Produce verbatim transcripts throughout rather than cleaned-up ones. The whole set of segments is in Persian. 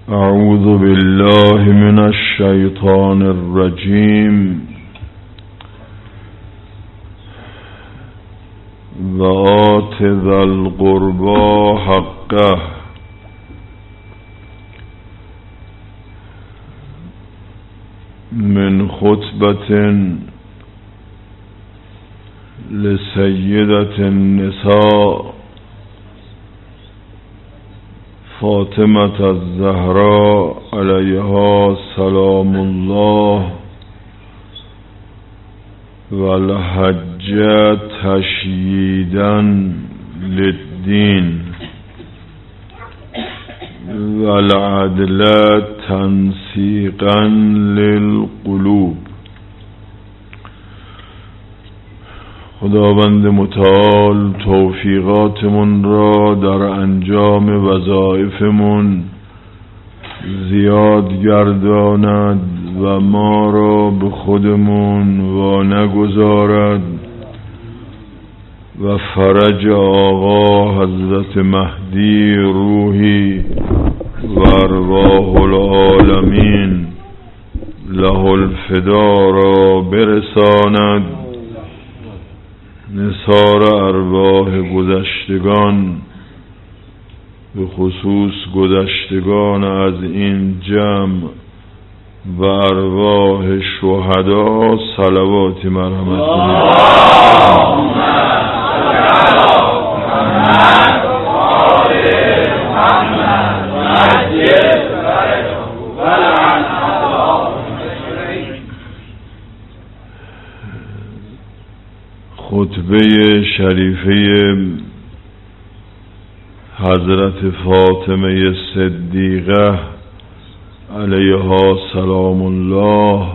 اعوذ بالله من الشیطان الرجیم و آت ذا القربى حقه من خطبة لسیدة النساء فاطمة الزهراء علیها سلام الله والحج تشییدا للدین والعدل تنسیقا للقلوب. خداوند متعال توفیقاتمون را در انجام وظایفمون زیاد گرداند و ما را به خودمون وا نگذارد و فرج آقا حضرت مهدی روحی و ارواح العالمین له الفدا را برساند. نثار ارواح گذشتگان به خصوص گذشتگان از این جمع و ارواح شهدا صلوات مرحمت خطبه شریفه حضرت فاطمه صدیقه علیها سلام الله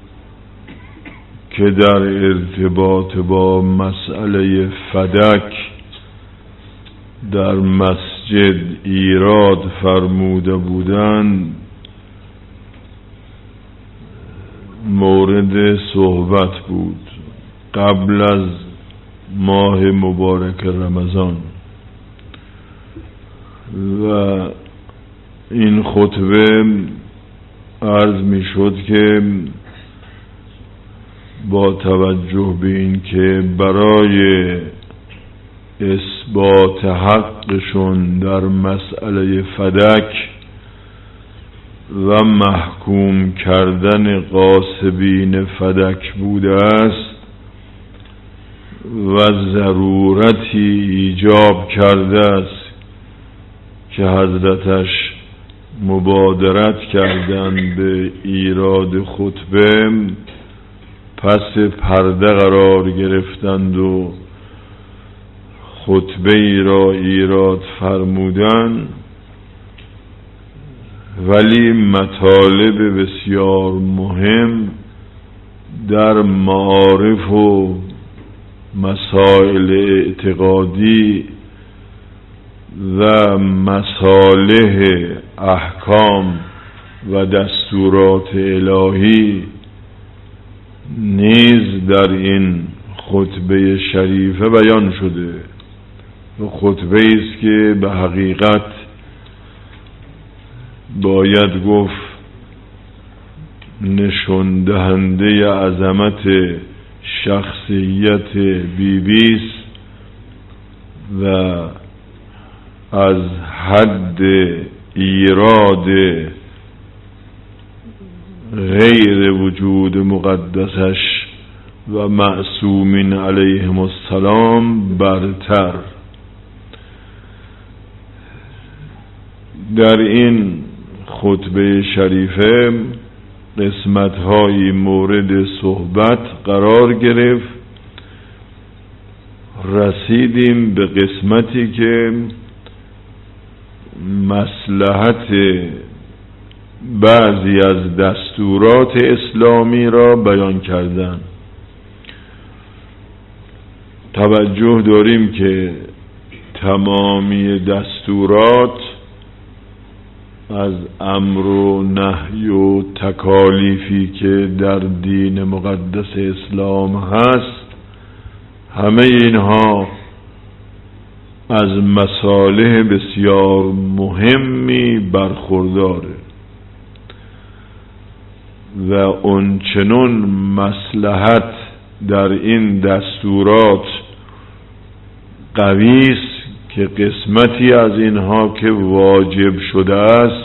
که در ارتباط با مسئله فدک در مسجد ایراد فرموده بودند مورد صحبت بود قبل از ماه مبارک رمضان و این خطبه عرض می شد که با توجه به این که برای اثبات حقشون در مسئله فدک و محکوم کردن غاصبین فدک بوده است و ضرورتی ایجاب کرده است که حضرتش مبادرت کردند به ایراد خطبه، پس پرده قرار گرفتند و خطبه ای را ایراد فرمودند، ولی مطالب بسیار مهم در معارف و مسائل اعتقادی و مصالح احکام و دستورات الهی نیز در این خطبه شریفه بیان شده و خطبه است که به حقیقت باید گفت نشان دهنده عظمت شخصیت بیبیس و از حد ایراد غیر وجود مقدسش و معصومین علیهم السلام برتر. در این خطبه شریفه قسمت‌های مورد صحبت قرار گرفت. رسیدیم به قسمتی که مصلحت بعضی از دستورات اسلامی را بیان کردن. توجه داریم که تمامی دستورات از امر و نهی و تکالیفی که در دین مقدس اسلام هست، همه اینها از مصالح بسیار مهمی برخورداره. و اونچنون مصلحت در این دستورات قوی است که قسمتی از اینها که واجب شده است،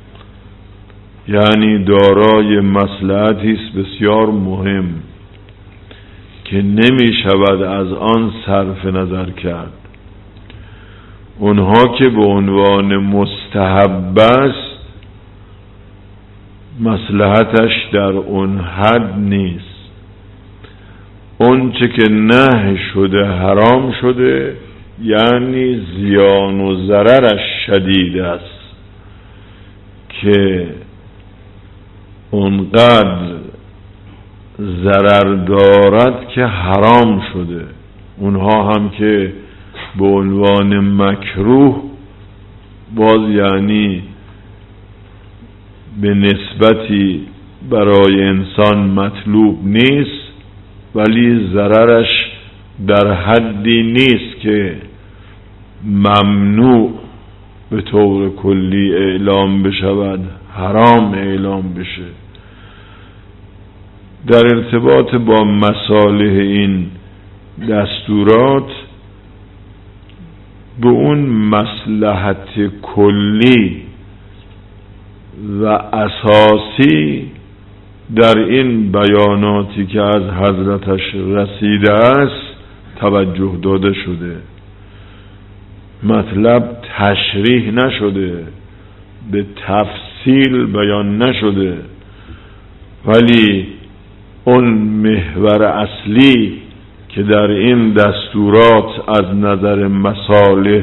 یعنی دارای مصلحتی است بسیار مهم که نمی شود از آن صرف نظر کرد. اونها که به عنوان مستحب است، مصلحتش در اون حد نیست. اون چه که نهی شده حرام شده، یعنی زیان و ضررش شدید است که اونقدر ضرر دارد که حرام شده. اونها هم که به عنوان مکروه، باز یعنی به نسبتی برای انسان مطلوب نیست، ولی ضررش در حدی نیست که ممنوع به طور کلی اعلام بشود، حرام اعلام بشه. در ارتباط با مصالح این دستورات، به اون مصلحت کلی و اساسی در این بیاناتی که از حضرتش رسیده است توجه داده شده. مطلب تشریح نشده، به تفصیل بیان نشده، ولی اون محور اصلی که در این دستورات از نظر مصالح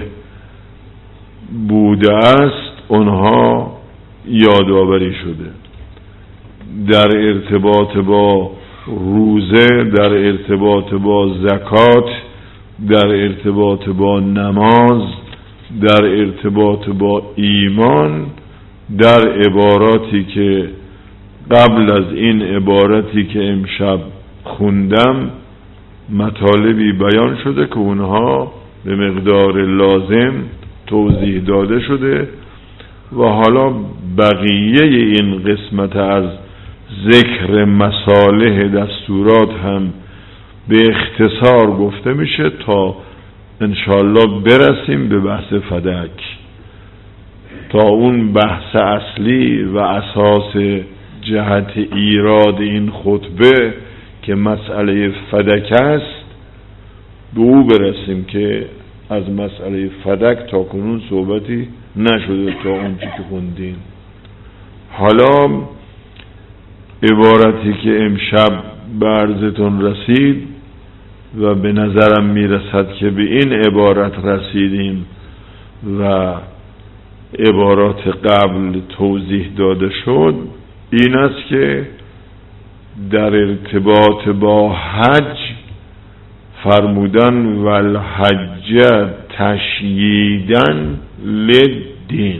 بوده است اونها یادآوری شده. در ارتباط با روزه، در ارتباط با زکات، در ارتباط با نماز، در ارتباط با ایمان، در عباراتی که قبل از این عبارتی که امشب خوندم مطالبی بیان شده که اونها به مقدار لازم توضیح داده شده و حالا بقیه این قسمت از ذکر مصالح دستورات هم به اختصار گفته میشه تا انشاءالله برسیم به بحث فدک. تا اون بحث اصلی و اساس جهت ایراد این خطبه که مسئله فدک است به او برسیم که از مسئله فدک تا کنون صحبتی نشده تا اون چی که خوندیم. حالا عبارتی که امشب به عرضتون رسید و به نظرم میرسد که به این عبارت رسیدیم و عبارات قبل توضیح داده شد، این است که در ارتباط با حج فرمودن والحج تشییدن للدین،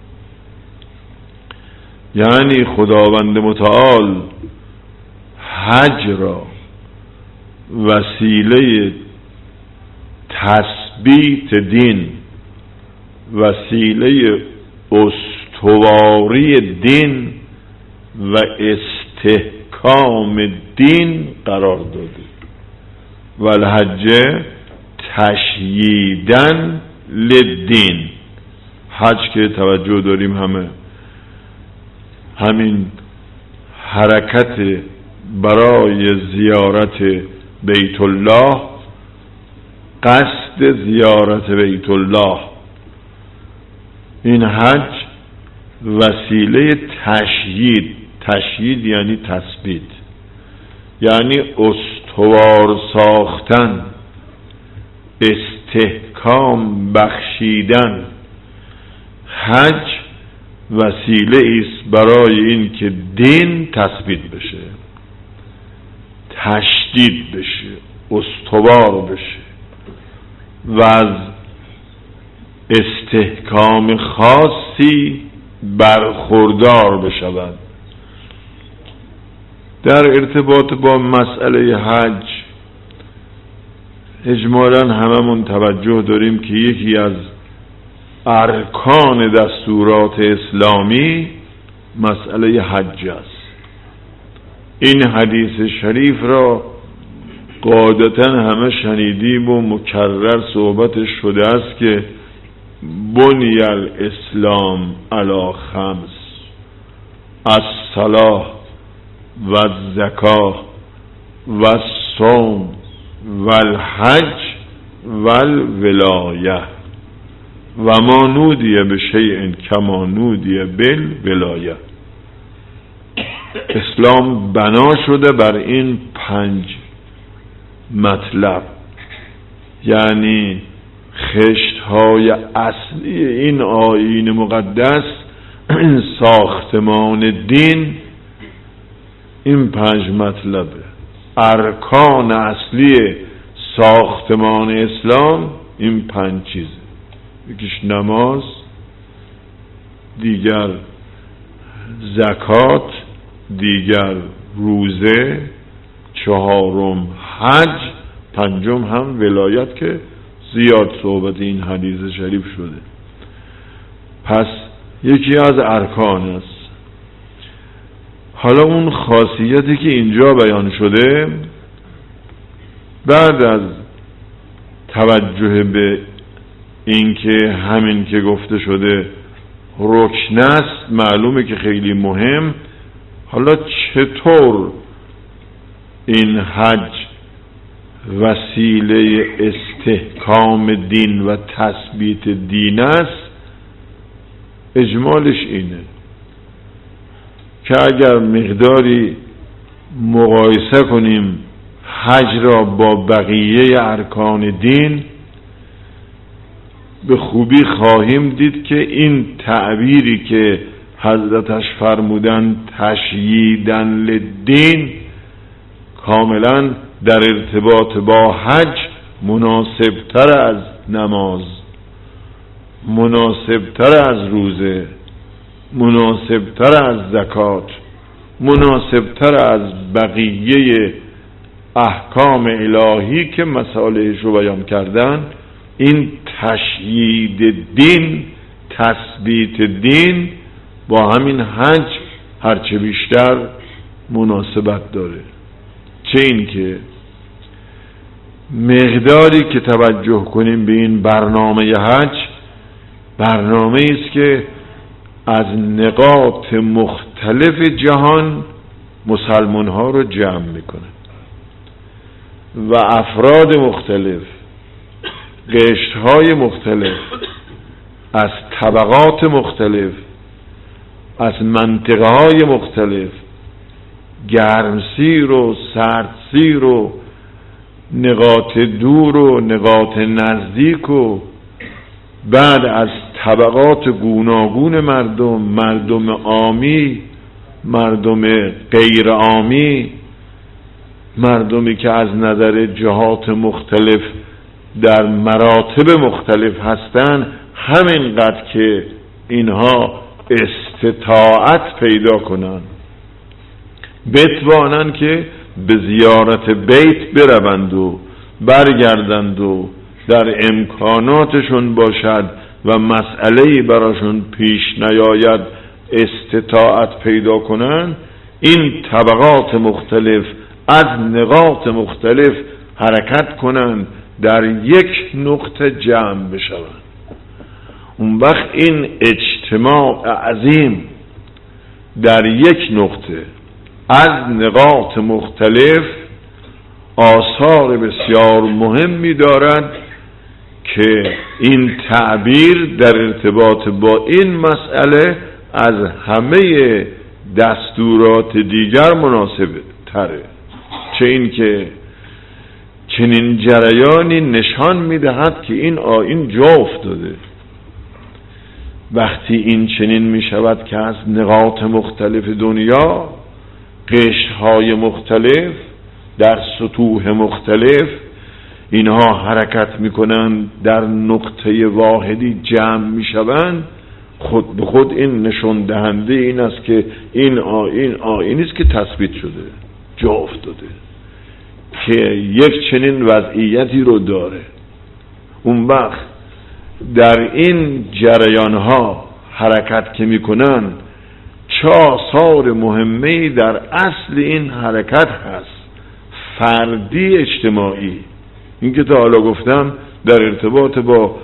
یعنی خداوند متعال حج را وسیله تثبیت دین، وسیله استواری دین و استحکام دین قرار داده. والحج تشییدن للدین، حج که توجه داریم همه همین حرکت برای زیارت بیت الله، قصد زیارت بیت الله، این حج وسیله تشیید، تشیید یعنی تثبیت، یعنی استوار ساختن، استحکام بخشیدن. حج وسیله است برای این که دین تثبیت بشه، تشدید بشه، استوار بشه و از استحکام خاصی برخوردار بشود. در ارتباط با مسئله حج اجمالاً هممون توجه داریم که یکی از ارکان دستورات اسلامی مسئله حج است. این حدیث شریف را قاعدتا همه شنیدیم و مکرر صحبتش شده است که بنی الاسلام علی خمس: الصلاة و الزکاه و الصوم و الحج و الولایه و ما نودی به شیء کما نودی بالولایه. اسلام بنا شده بر این پنج مطلب، یعنی خشت‌های اصلی این آیین مقدس، این ساختمان دین، این پنج مطلبه. ارکان اصلی ساختمان اسلام این پنج چیزه: یکیش نماز، دیگر زکات، دیگر روزه، چهارم حج، پنجم هم ولایت که زیاد صحبت این حدیث شریف شده. پس یکی از ارکان است. حالا اون خاصیتی که اینجا بیان شده، بعد از توجه به این که همین که گفته شده رکن است، معلومه که خیلی مهم. حالا چطور این حج وسیله استحکام دین و تثبیت دین است؟ اجمالش اینه که اگر مقداری مقایسه کنیم حج را با بقیه ارکان دین، به خوبی خواهیم دید که این تعبیری که حضرتش فرمودن تشییدن للدین، کاملا در ارتباط با حج مناسبتر از نماز، مناسبتر از روزه، مناسبتر از زکات، مناسبتر از بقیه احکام الهی که مسائلش رو بیان کردن. این تشیید دین، تثبیت دین با همین حج هرچه بیشتر مناسبت داره. چه این که مقداری که توجه کنیم به این برنامه حج، برنامه است که از نقاط مختلف جهان مسلمان ها رو جمع میکنه و افراد مختلف، قشرهای مختلف، از طبقات مختلف، از منطقه های مختلف، گرمسیر و سردسیر و نقاط دور و نقاط نزدیک و بعد از طبقات گوناگون مردم، مردم عامی، مردم غیر عامی، مردمی که از نظر جهات مختلف در مراتب مختلف هستند، همینقدر که اینها استطاعت پیدا کنند بتوانند که به زیارت بیت بروند و برگردند و در امکاناتشون باشد و مسئله‌ای براشون پیش نیاید استطاعت پیدا کنند، این طبقات مختلف از نقاط مختلف حرکت کنند، در یک نقطه جمع بشوند. اون وقت این اجتماع عظیم در یک نقطه از نقاط مختلف آثار بسیار مهمی دارد که این تعبیر در ارتباط با این مسئله از همه دستورات دیگر مناسب تره. چه این که چنین جریانی نشان میدهد که این آیین جا افتاده. وقتی این چنین می شود که از نقاط مختلف دنیا، قشرهای مختلف در سطوح مختلف، اینها حرکت می کنند در نقطه واحدی جمع می شوند، خود به خود این نشان دهنده این است که این آیین آیینی است که تثبیت شده، جا افتاده، که یک چنین وضعیتی رو داره. اون وقت در این جریان ها حرکت که میکنن، چه آثار مهمه‌ای در اصل این حرکت هست، فردی اجتماعی. این که تا حالا گفتم در ارتباط با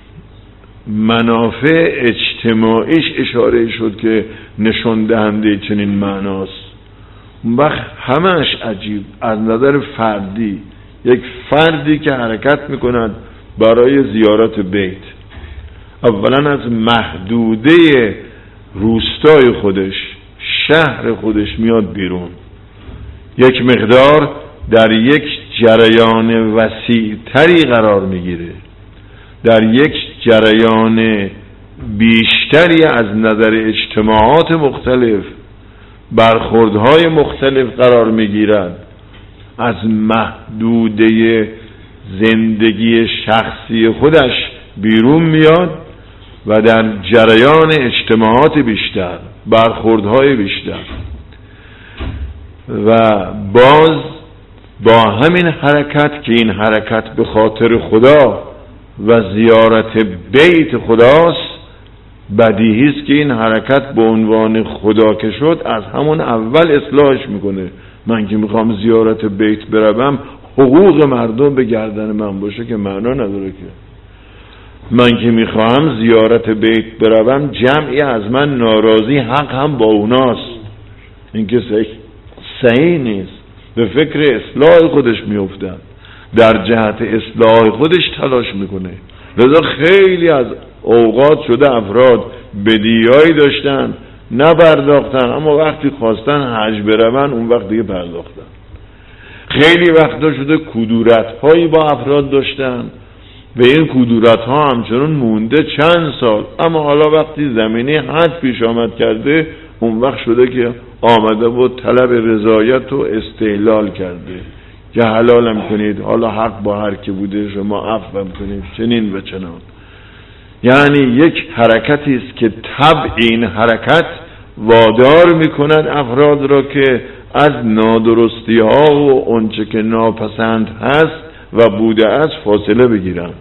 منافع اجتماعیش اشاره شد که نشان دهنده چنین معناست. اون وقت همش عجیب از نظر فردی، یک فردی که حرکت میکند برای زیارت بیت، اولا از محدوده روستای خودش، شهر خودش میاد بیرون، یک مقدار در یک جریان وسیع‌تری قرار میگیره، در یک جریان بیشتری از نظر اجتماعات مختلف، برخوردهای مختلف قرار میگیرد، از محدوده زندگی شخصی خودش بیرون میاد و در جریان اجتماعات بیشتر، برخوردهای بیشتر. و باز با همین حرکت که این حرکت به خاطر خدا و زیارت بیت خداست، بدیهی است که این حرکت به عنوان خدا که شد از همون اول اصلاحش میکنه. من که میخوام زیارت بیت بروم حقوق مردم به گردن من باشه که معنا نداره. که من که میخوام زیارت بیت بروم جمعی از من ناراضی، حق هم با اوناست. این که صحیح نیست. به فکر اصلاح خودش میافتن، در جهت اصلاح خودش تلاش میکنه. لذا خیلی از اوقات شده افراد بدیهایی داشتن نپرداختن، اما وقتی خواستن حج برون اون وقت دیگه پرداختن. خیلی وقتا شده کدورت هایی با افراد داشتن و این کدورت ها همچنان مونده چند سال، اما حالا وقتی زمینه حج پیش آمد کرده اون وقت شده که آمده بود طلب رضایت و استحلال کرده که حلالم کنید، حالا حق با هر که بوده شما عفو کنید، چنین و چنان. یعنی یک حرکتی است که طبع این حرکت وادار میکند افراد را که از نادرستی ها و اونچه که ناپسند هست و بوده است فاصله بگیرن.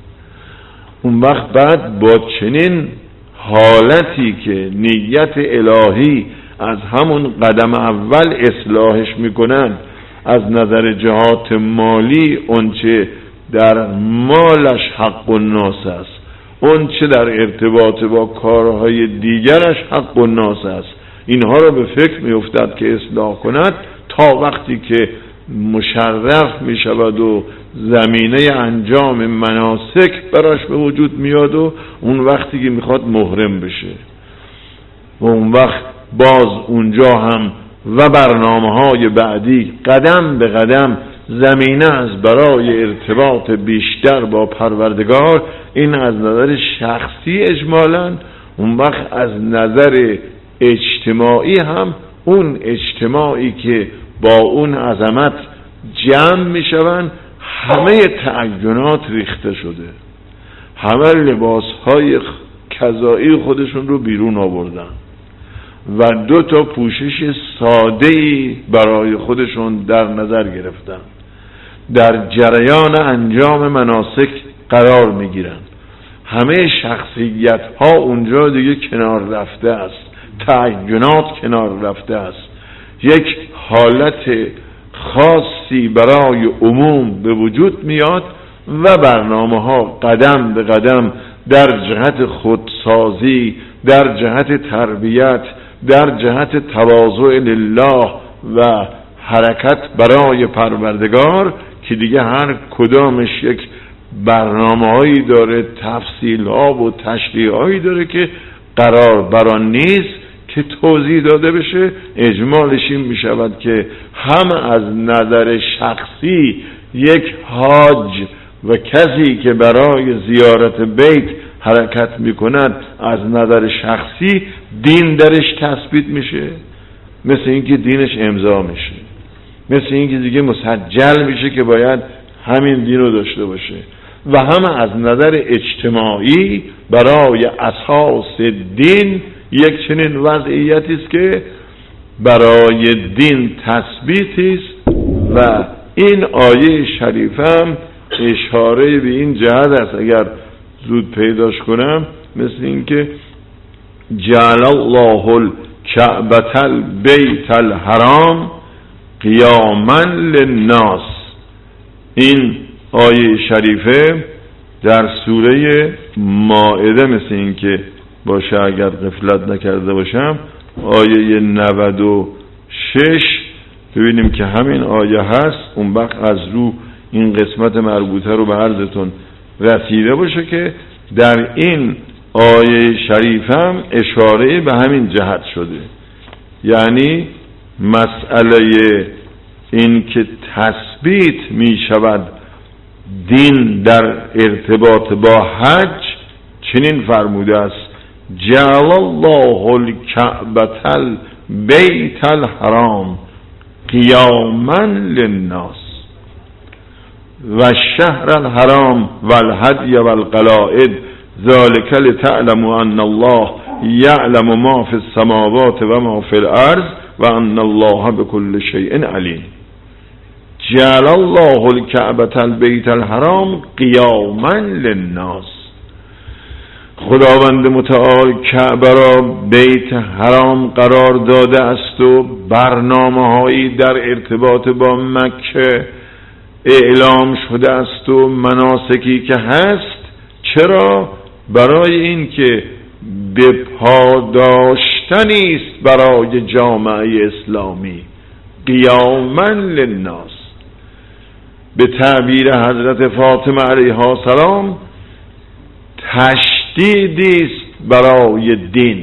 اون وقت بعد با چنین حالتی که نیت الهی از همون قدم اول اصلاحش میکنن، از نظر جهات مالی اونچه در مالش حق الناس است، اونچه در ارتباط با کارهای دیگرش حق الناس است، اینها را به فکر میافتد که اصلاح کند تا وقتی که مشرف میشود و زمینه انجام مناسک براش به وجود میاد و اون وقتی که میخواد محرم بشه و اون وقت باز اونجا هم و برنامه های بعدی قدم به قدم زمینه از برای ارتباط بیشتر با پروردگار. این از نظر شخصی اجمالاً. اون وقت از نظر اجتماعی هم اون اجتماعی که با اون عظمت جمع میشون، همه تعینات ریخته شده، همه لباس های کذایی خودشون رو بیرون آوردن و دو تا پوشش ساده‌ای برای خودشون در نظر گرفتن، در جریان انجام مناسک قرار میگیرن. همه شخصیت ها اونجا دیگه کنار رفته است، تعینات کنار رفته است، یک حالت خاصی برای عموم به وجود میاد و برنامه ها قدم به قدم در جهت خودسازی، در جهت تربیت، در جهت تواضع لله و حرکت برای پروردگار که دیگه هر کدامش یک برنامه هایی داره، تفصیل ها و تشریح هایی داره که قرار بران نیست که توضیح داده بشه. اجمالش این می شود که هم از نظر شخصی یک حاج و کسی که برای زیارت بیت حرکت می کند از نظر شخصی دین درش تثبیت میشه، مثل اینکه دینش امضا میشه، مثل اینکه دیگه مسجل میشه که باید همین دین رو داشته باشه. و هم از نظر اجتماعی برای اساس دین یک چنین وضعیتی است که برای دین تثبیتی است. و این آیه شریفه هم اشاره به این جهت است، اگر زود پیداش کنم، مثل اینکه جعل الله کعبة البیت الحرام قیاما للناس. این آیه شریفه در سوره مائده مثل این که باشه اگر غفلت نکرده باشم آیه نود و شش ببینیم که همین آیه هست. اون وقت از رو این قسمت مربوطه رو به عرضتون رسیده باشه که در این آیه شریف هم اشاره به همین جهت شده، یعنی مسئله این که تثبیت می شود دین در ارتباط با حج چنین فرموده است: جعل الله الکعبة البیت الحرام قیاما للناس و الشهر الحرام و الهدی و القلائد ذلك لتعلموا ان الله یعلم ما فی السماوات و ما فی الارض و ان الله بكل شیء علیم. جعل الله الکعبة البیت الحرام قیاما للناس. خداوند متعال کعبه را بیت حرام قرار داده است و برنامه هایی در ارتباط با مکه اعلام شده است و مناسکی که هست. چرا؟ برای این که به پاداشتنی است برای جامعه اسلامی. قیاما للناس به تعبیر حضرت فاطمه علیها السلام تشدیدی است برای دین،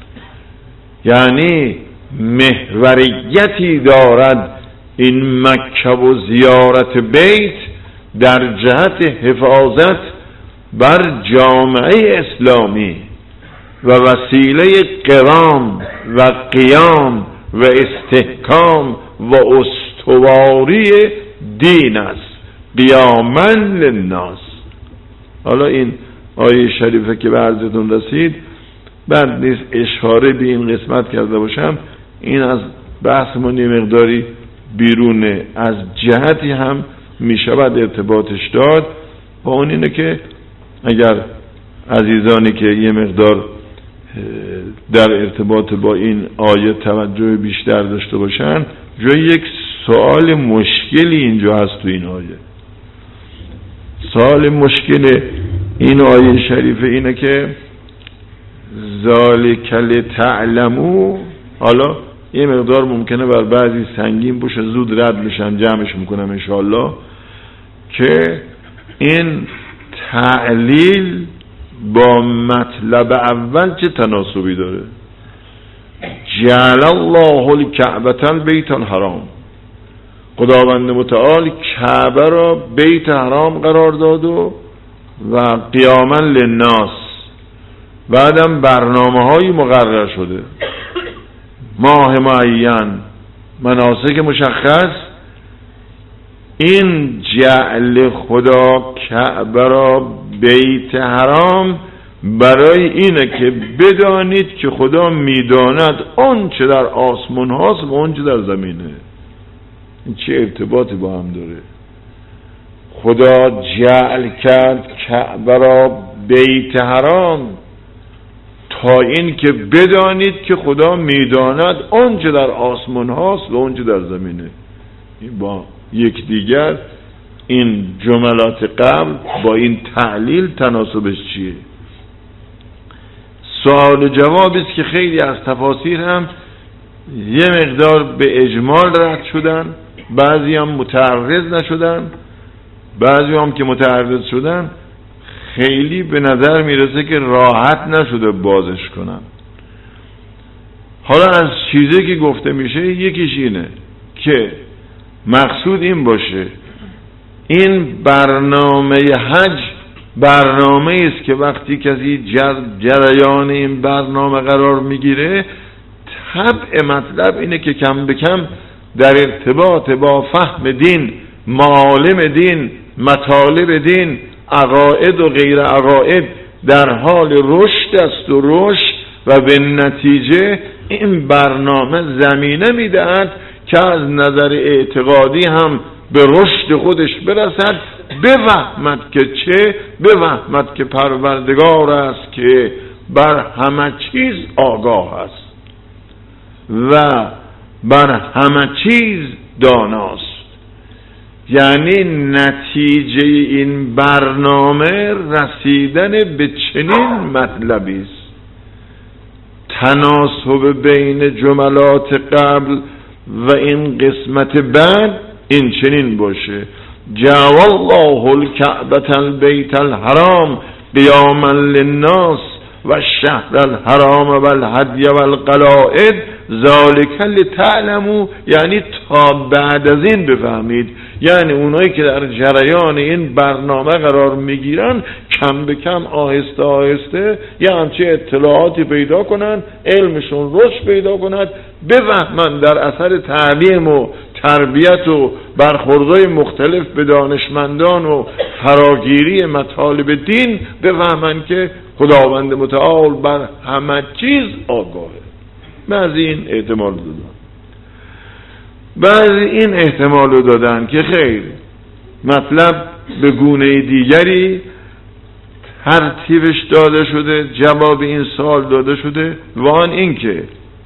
یعنی محوریتی دارد این مکه و زیارت بیت در جهت حفاظت بر جامعه اسلامی و وسیله قوام و قیام و استحکام و استواری دین است. قیاما للناس. حالا این آیه شریفه که به عرضتون رسید بعد نیست اشاره به این قسمت کرده باشم، این از بحثمون یه مقداری بیرونه، از جهتی هم می شود ارتباطش داد با اون اینه که اگر عزیزانی که یه مقدار در ارتباط با این آیه توجه بیشتر داشته باشن، جای یک سوال مشکلی اینجا هست تو این آیه. سوال مشکل این آیه شریفه اینه که ذالک لتعلموا، حالا یه مقدار ممکنه بر بعضی سنگین باشه زود رد میشن، جمعش میکنم انشاءالله، که این تعلیل با مطلب اول چه تناسبی داره؟ جعل الله الکعبة البیت الحرام، خداوند متعال کعبه را بیت حرام قرار داد و و قیاما للناس، بعدم برنامه هایی مقرر شده، ماه معین، مناسک مشخص. این جعل خدا کعبه را بیت حرام برای اینه که بدانید که خدا میداند اون چه در آسمان هاست و اون چه در زمینه. این چه ارتباطی با هم داره؟ خدا جعل کرد کعبه را بیت حرام تا این که بدانید که خدا میداند اون چه در آسمان هاست و اون چه در زمینه. این با یک دیگر این جملات قبل با این تعلیل تناسبش چیه؟ سوال و جوابی است که خیلی از تفاسیر هم یه مقدار به اجمال رد شدن، بعضی هم متعرض نشدن، بعضی هم که متعرض شدن خیلی به نظر میرسه که راحت نشده بازش کنن. حالا از چیزی که گفته میشه یکیش اینه که مقصود این باشه این برنامه حج برنامه است که وقتی کسی جر جریان این برنامه قرار میگیره، طبع مطلب اینه که کم به کم در ارتباط با فهم دین، معالم دین، مطالب دین، عقاید و غیر عقاید در حال رشد است و رشد و به نتیجه این برنامه زمینه میدهد که از نظر اعتقادی هم به رشد خودش برسد، بفهمد که چه؟ بفهمد که پروردگار است که بر همه چیز آگاه است. و بر همه چیز داناست. یعنی نتیجه این برنامه رسیدن به چنین مطلبی است، تناسب بین جملات قبل و این قسمت بعد این چنین باشه: جعل الله الکعبة البیت الحرام قیاما للناس و الشهر الحرام و الهدی و القلائد ذالک لتعلموا، یعنی تا بعد از این بفهمید. یعنی اونایی که در جریان این برنامه قرار میگیرن کم به کم آهسته آهسته یه همچه اطلاعاتی پیدا کنن، علمشون رشد پیدا کند، بفهمن در اثر تعلیم و تربیت و برخوردهای مختلف به دانشمندان و فراگیری مطالب دین، بفهمن که خداوند متعال بر همه چیز آگاهه. بعضی این احتمال دادن، بعضی این احتمال رو دادن که خیر مطلب به گونه دیگری ترتیبش داده شده، جواب این سوال داده شده، و آن این که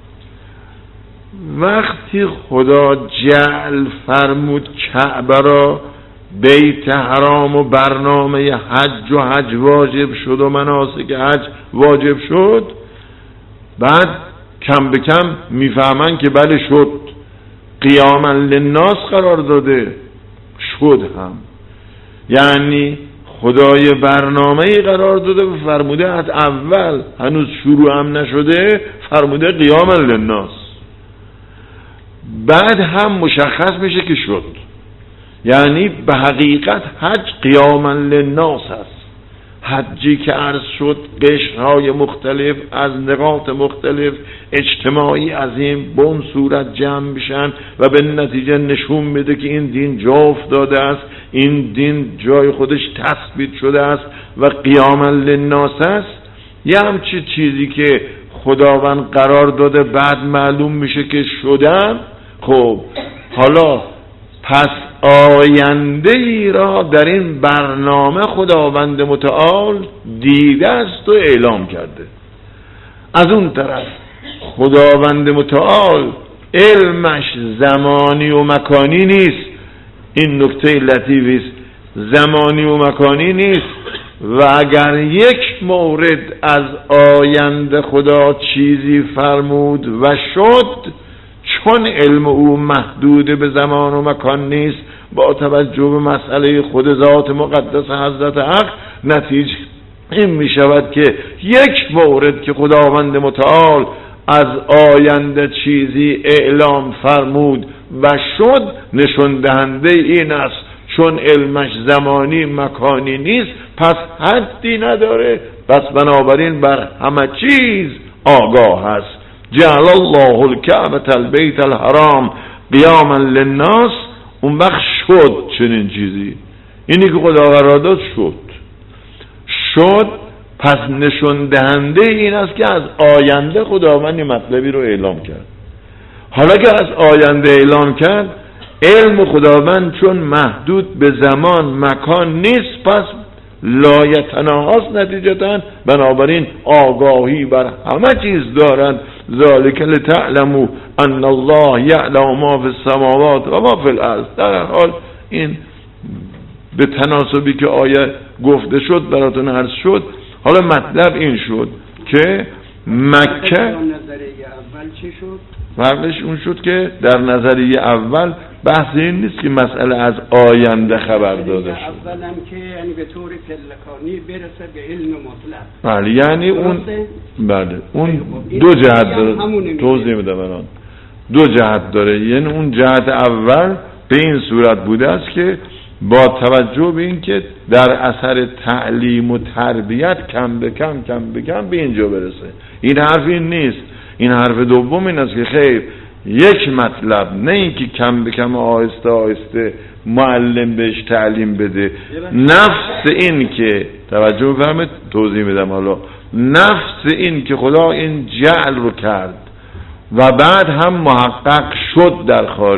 وقتی خدا جعل فرمود کعبه را بیت حرام و برنامه حج و حج واجب شد و مناسک حج واجب شد، بعد کم به کم میفهمن که بله شد، قیاما للناس قرار داده، شد هم، یعنی خدای برنامه‌ای قرار داده و فرموده از اول هنوز شروع هم نشده فرموده قیاما للناس. بعد هم مشخص میشه که شد، یعنی به حقیقت حج قیاما للناس هست. حجی که عرض شد قشرهای مختلف از نقاط مختلف اجتماعی عظیم به اون صورت جمع بشن و به نتیجه نشون میده که این دین جا افتاده است، این دین جای خودش تثبیت شده است و قیاما للناس است. یه همچی چیزی که خداوند قرار داده بعد معلوم میشه که شدن. خب حالا پس آینده ای را در این برنامه خداوند متعال دیده است و اعلام کرده. از اون طرف خداوند متعال علمش زمانی و مکانی نیست، این نکته لطیفی است، زمانی و مکانی نیست و اگر یک مورد از آینده خدا چیزی فرمود و شد، چون علم او محدود به زمان و مکان نیست، با توجه به مسئله خود ذات مقدس حضرت حق، نتیجه این می شود که یک مورد که خداوند متعال از آینده چیزی اعلام فرمود و شد، نشون دهنده این است چون علمش زمانی مکانی نیست پس حدی نداره، پس بنابراین بر همه چیز آگاه است. جعل الله الکعبة البیت الحرام قیاما للناس، اون وقت شد چنین چیزی، اینی که خدا قرار داد شد شد پس نشون دهنده این است که از آینده خداوند مطلبی رو اعلام کرد. حالا که از آینده اعلام کرد، علم خداوند چون محدود به زمان مکان نیست پس لایتناهاست، نتیجتاً بنابراین آگاهی بر همه چیز دارند. ذالک لتعلموا ان الله یعلم ما فی السماوات و ما فی الارض. در حال این به تناسبی که آیه گفته شد براتون عرض شد. حالا مطلب این شد که مکه نظریه اول چی شد؟ فرقش اون شد که در نظریه اول بحث این نیست که مسئله از آینده خبر داده شد، اولم که یعنی به طور پلکانی برسه به علم مطلق. بله، یعنی اون بله اون دو جهت داره، توضیح میده برام. دو جهت داره، یعنی اون جهت اول به این صورت بوده است که با توجه به این که در اثر تعلیم و تربیت کم به کم کم به کم به اینجا برسه. این حرف این نیست. این حرف دوم این است که خیر یک مطلب، نه اینکه کم به کم آهسته آهسته معلم بهش تعلیم بده، نفس این که توجه بفرمایید توضیح میدم. حالا نفس این که خدا این جعل رو کرد و بعد هم محقق شد در خارج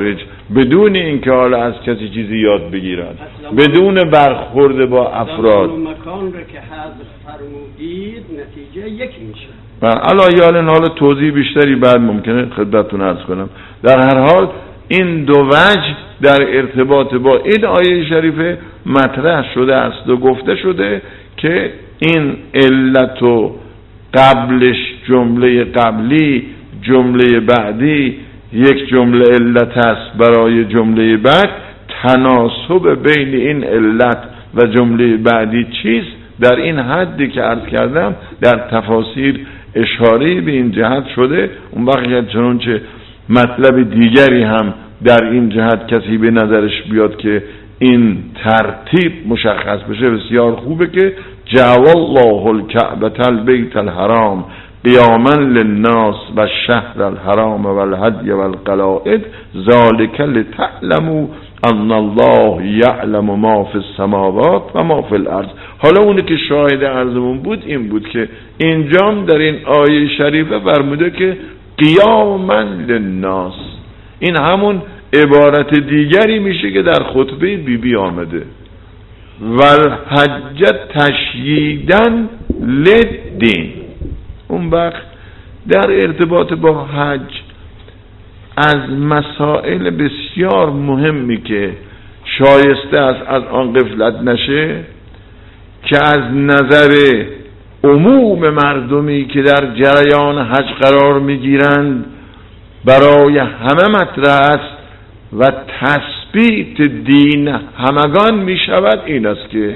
بدون اینکه حالا از کسی چیزی یاد بگیرن، بدون برخورد با افراد. زمان و مکان رو که حذف فرمودید نتیجه یکی میشه. الان حالا توضیح بیشتری بعد ممکنه خدمتتون عرض کنم. در هر حال این دو وجه در ارتباط با این آیه شریفه مطرح شده است و گفته شده که این علت و قبلش جمله قبلی جمله بعدی یک جمله علت است برای جمله بعد. تناسب بین این علت و جمله بعدی چیست؟ در این حدی که عرض کردم در تفاسیر اشاره به این جهت شده. اون وقت چنانچه مطلب دیگری هم در این جهت کسی به نظرش بیاد که این ترتیب مشخص بشه بسیار خوبه که جعل الله الکعبة البیت الحرام قیاما للناس و الشهر الحرام و الهدی و القلائد ذالک لتعلموا ان الله یعلم ما فی السماوات و ما فی الارض. حالا اونی که شاهد عرضمون بود این بود که اینجام در این آیه شریفه فرموده که قیاما للناس. این همون عبارت دیگری میشه که در خطبه بی بی آمده و الحج تشییدن للدین. اون وقت در ارتباط با حج از مسائل بسیار مهمی که شایسته است از آن غفلت نشه که از نظر عموم مردمی که در جریان حج قرار میگیرند برای همه مطرح است و تثبیت دین همگان می شود این است که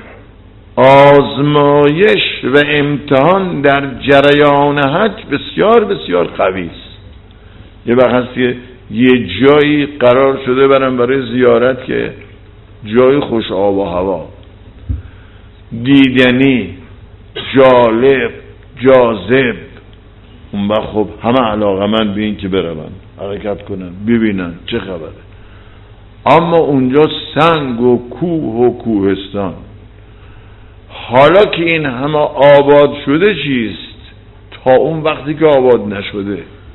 آزمایش و امتحان در جریان حج بسیار بسیار قوی است. یه وقت هست که یه جایی قرار شده برم برای زیارت که جای خوش آب و هوا، دیدنی، جالب، جاذب، اون وقت خب همه علاقه من به این که برون حرکت کنن ببینن چه خبره. اما اونجا سنگ و کوه و کوهستان. حالا که این همه آباد شده چیست تا اون وقتی که آباد نشده؟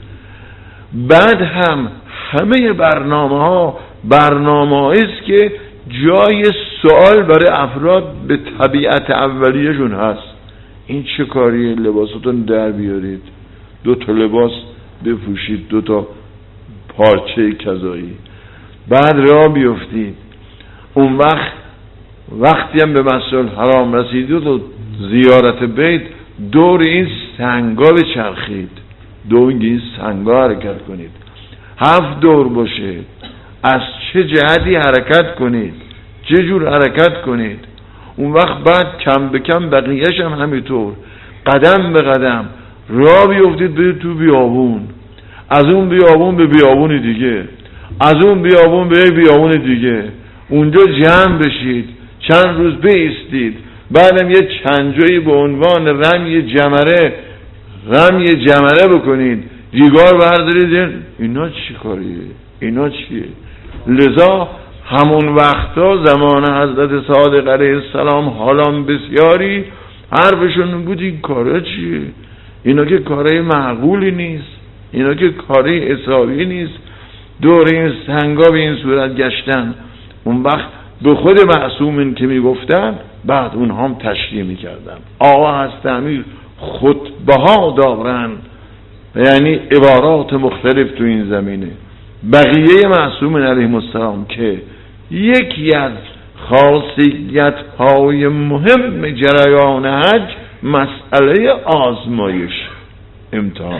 بعد هم همه برنامه ها برنامه است که جای سوال برای افراد به طبیعت اولیه‌شون هست. این چه کاریه؟ لباساتون در بیارید، دو تا لباس بپوشید، دو تا پارچه کذایی، بعد راه بیفتید. اون وقت وقتی هم به مسجد الحرام رسیدید و زیارت بیت دور این سنگا بچرخید، دور این سنگا حرکت کنید، هفت دور باشه، از چه جهتی حرکت کنید، چه جور حرکت کنید. اون وقت بعد کم به کم بقیهش هم همینطور قدم به قدم راه بیفتید برید تو بیابون، از اون بیابون به بیابون دیگه، از اون بیابون به بیابون دیگه، اونجا جمع بشید، چند روز بایستید، بعدم یه چند جایی به عنوان رمی جمره رمی جمره بکنید، ریگار بردارید. اینا چی کاریه؟ اینا چیه؟ لذا همون وقتا زمان حضرت صادق علیه السلام حالان بسیاری حرفشون بود این کارا چیه؟ اینا که کارای معقولی نیست، اینا که کارای حسابی نیست، دور این سنگا به این صورت گشتن. اون وقت به خود معصومین که میگفتن بعد اونها هم تشریح میکردن. آقا هست امیر خطبه ها دارن، یعنی عبارات مختلف تو این زمینه. بقیه معصومین علیهم السلام که یکی از خاصیت های مهم جریان حج مسئله آزمایش، امتحان،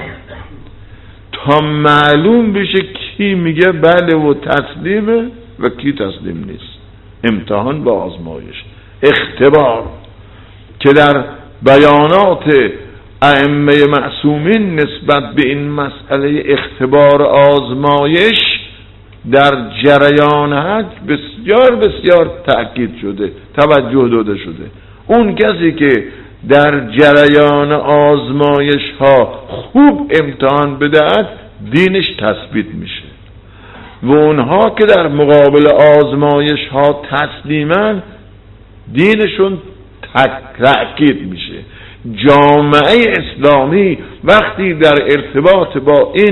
تا معلوم بشه کی میگه بله و تسلیمه و کی تسلیم نیست. امتحان با آزمایش، اختبار که در بیانات ائمه معصومین نسبت به این مسئله اختبار آزمایش در جریان حج بسیار بسیار تأکید شده، توجه داده شده. اون کسی که در جریان آزمایش ها خوب امتحان بدهد دینش تثبیت میشه و اونها که در مقابل آزمایش ها تسلیمن دینشون تأکید میشه. جامعه اسلامی وقتی در ارتباط با این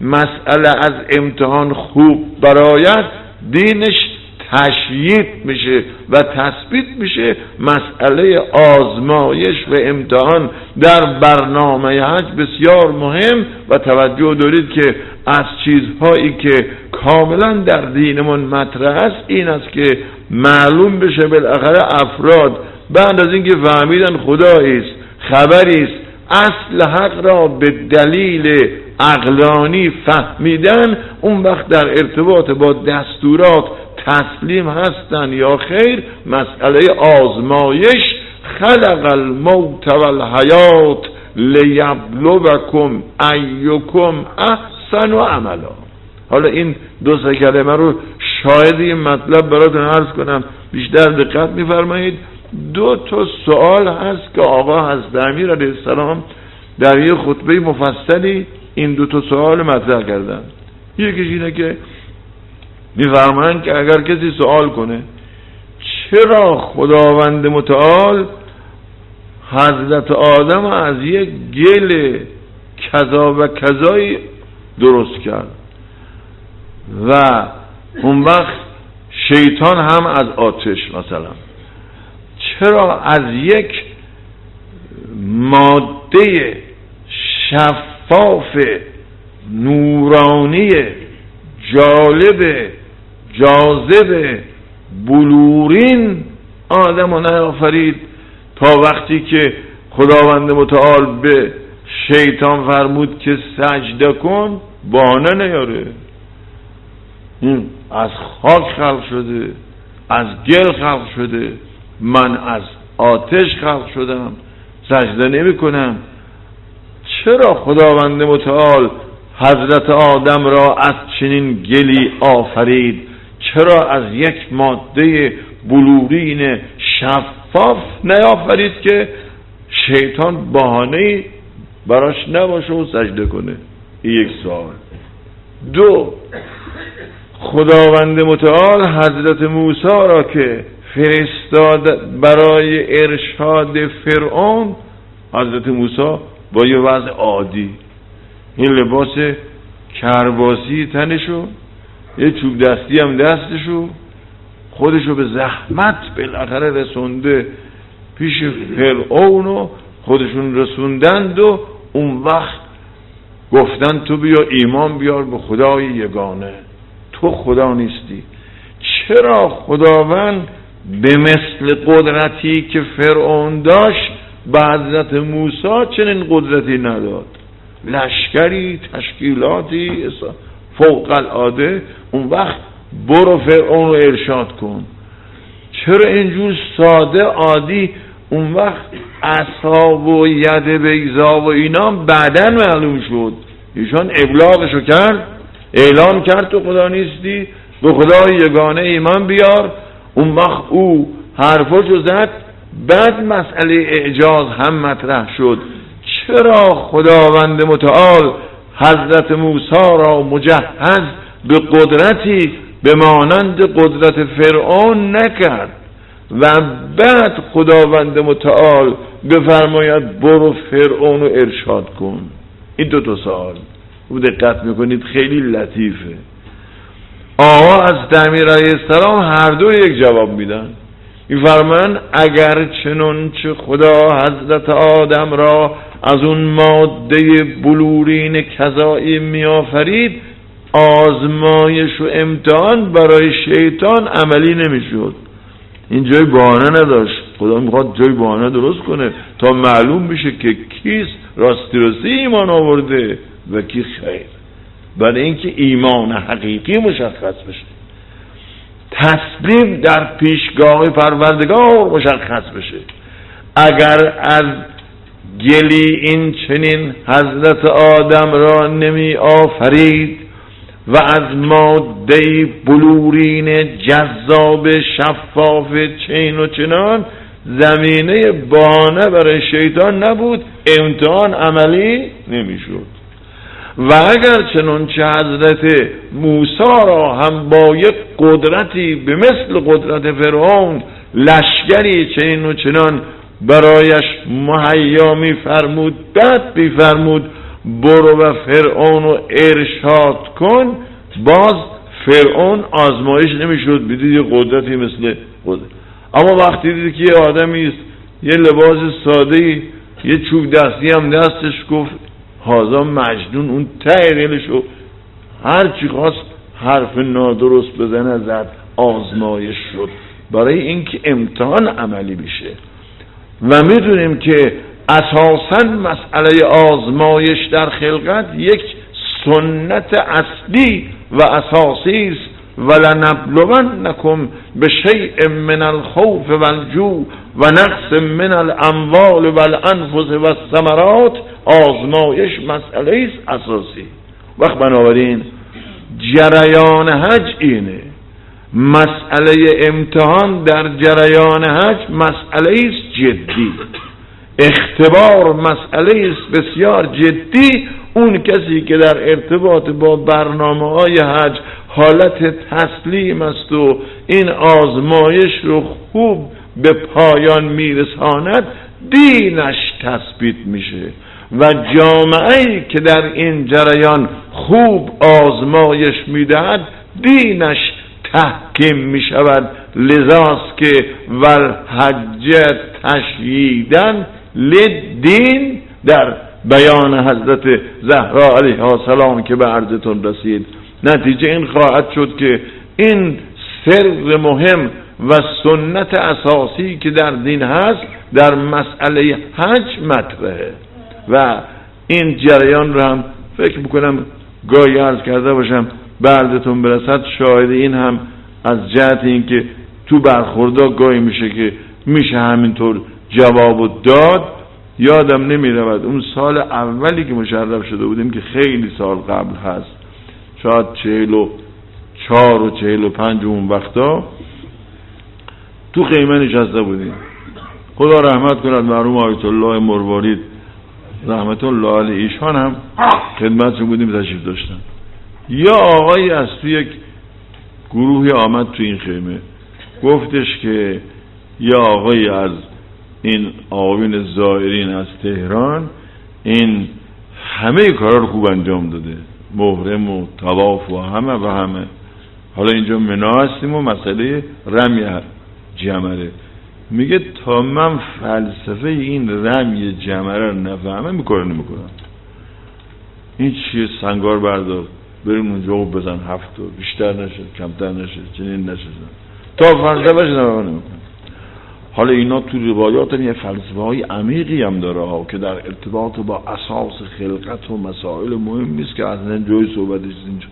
مسئله از امتحان خوب برآید دینش تشییع میشه و تثبیت میشه. مسئله آزمایش و امتحان در برنامه حج بسیار مهم و توجه دارید که از چیزهایی که کاملا در دینمون مطرح است این است که معلوم بشه بالاخره افراد بعد از اینکه فهمیدن خدایی است، خبری است، اصل حق را به دلیل عقلانی فهمیدن، اون وقت در ارتباط با دستورات تسلیم هستن یا خیر. مسئله آزمایش خلق الموت والحیات لیبلوکم ایکم احسن عملا. حالا این دو سه کلمه رو شاید این مطلب براتون عرض کنم، بیشتر دقت می‌فرمایید. دو تا سوال هست که آقا حضرت امیر علیه السلام در یه خطبه مفصلی این دو تا سوال مطرح کردن. یکیش اینه که می‌فرمایند که اگر کسی سوال کنه چرا خداوند متعال حضرت آدم از یک گل کذا و کذایی درست کرد و اون وقت شیطان هم از آتش، مثلا چرا از یک ماده شفاف نورانی جالب جاذب بلورین آدم رو نیافرید تا وقتی که خداوند متعال به شیطان فرمود که سجده کن بهانه نیاره. این از خاک خلق شده، از گل خلق شده، من از آتش خلق شدم، سجده نمی کنم. چرا خداوند متعال حضرت آدم را از چنین گلی آفرید؟ چرا از یک ماده بلورین شفاف نیافرید که شیطان بهانه‌ای براش نباشه و سجده کنه؟ این یک سوال. دو، خداوند متعال حضرت موسی را که فرستاد برای ارشاد فرعون، حضرت موسی با یه وضع عادی، این لباس کرباسی تنشو، یه چوب دستی هم دستشو، خودشو به زحمت بالاخره رسونده پیش فرعون و خودشون رسوندند و اون وقت گفتن تو بیا ایمان بیار به خدای یگانه، تو خدا نیستی. چرا خداوند به مثل قدرتی که فرعون داشت به حضرت موسی چنین قدرتی نداد؟ لشکری، تشکیلاتی فوق العاده. اون وقت برو فرعون رو ارشاد کن. چرا اینجور ساده عادی؟ اون وقت عصا و ید بیضا و اینا بعداً معلوم شد. ایشان ابلاغشو کرد، اعلان کرد تو خدا نیستی، به خدای یگانه ایمان بیار. اون وقت او حرفاشو زد، بعد مسئله اعجاز هم مطرح شد. چرا خداوند متعال حضرت موسی را مجهز به قدرتی به مانند قدرت فرعون نکرد و بعد خداوند متعال بفرماید برو فرعون رو ارشاد کن؟ این دو تا سوال رو دقت میکنید خیلی لطیفه. آقا از امیر علیه السلام هر دو یک جواب میدن. میفرمان اگر چنانچه خدا حضرت آدم را از اون ماده بلورین کذایی میآفرید، آزمایش و امتحان برای شیطان عملی نمیشد. این جای بهانه نداشت. خدا میخواد جای بهانه درست کنه تا معلوم بشه که کیست راستی راستی ایمان آورده و کی خیر، برای اینکه ایمان حقیقی مشخص بشه، تسلیم در پیشگاه پروردگار مشخص بشه. اگر از گلی این چنین حضرت آدم را نمی آفرید و از ماده بلورین جذاب شفاف چین و چنان، زمینه بهانه برای شیطان نبود، امتحان عملی نمی شد. و اگر چنانچه حضرت موسی را هم با یک قدرتی به مثل قدرت فرعون لشکری چنین و چنان برایش مهیا می فرمود، بعد می فرمود برو و فرعون رو ارشاد کن، باز فرعون آزمایش نمیشد، بدید یه قدرتی مثل قدرت. اما وقتی دید که یه آدمی است یه لباس ساده، یه چوب دستی هم دستش، گفت هازا مجنون، اون ته دلشو هر چی خواست حرف نادرست بزنه زد، آزمایش شد برای اینکه امتحان عملی بشه. و میدونیم که اساساً مسئله آزمایش در خلقت یک سنت اصلی و اساسی است. ولنبلونکم بشیء من الخوف والجوع و نقص من الاموال والانفس والثمرات. آزمایش مسئله است اساسی. وقت بنابراین جریان حج اینه، مسئله امتحان در جریان حج مسئله است جدی، اختبار مسئله است بسیار جدی. اون کسی که در ارتباط با برنامه های حج حالت تسلیم است و این آزمایش رو خوب به پایان میرساند، دینش تثبیت میشه و جامعه‌ای که در این جریان خوب آزمایش میدهد دینش تحکیم میشود. لذاست که والحج تشییدن لدین در بیان حضرت زهرا علیها السلام که به عرضتون رسید. نتیجه این خواهد شد که این سر مهم و سنت اساسی که در دین هست در مسئله حج مطرحه و این جریان رو هم فکر میکنم گاهی عرض کرده باشم به عرضتون برسد. شاهد این هم از جهت این که تو برخوردا گاهی میشه که میشه همینطور جواب داد. یادم نمیرود اون سال اولی که مشرف شده بودیم که خیلی سال قبل هست، شاید چهل و چهار و چهل و پنج اون وقتا، تو خیمه نشسته بودیم. خدا رحمت کند مرحوم آیت الله مروارید رحمت الله علیه، ایشان هم خدمتشون بودیم تشریف داشتن. یا آقایی از تو یک گروهی آمد تو این خیمه، گفتش که یا آقایی از این آقایون زائرین از تهران این همه کارا رو خوب انجام داده، محرم و طواف و همه و همه. حالا اینجا منا هستیم و مسئله رمی جمره. میگه تا من فلسفه این رمی جمره رو نفهمم میکنه نمیکنم. این چیه؟ سنگار بردار بریم اونجا و بزن هفت و بیشتر نشه کمتر نشه چنین نشه تا فلسفه شده نفهمم نمیکنم. حالا اینا تو روایات یه فلسفه های عمیقی هم داره ها که در ارتباط با اساس خلقت و مسائل مهم نیست که اصلا جای صحبتش اینجا.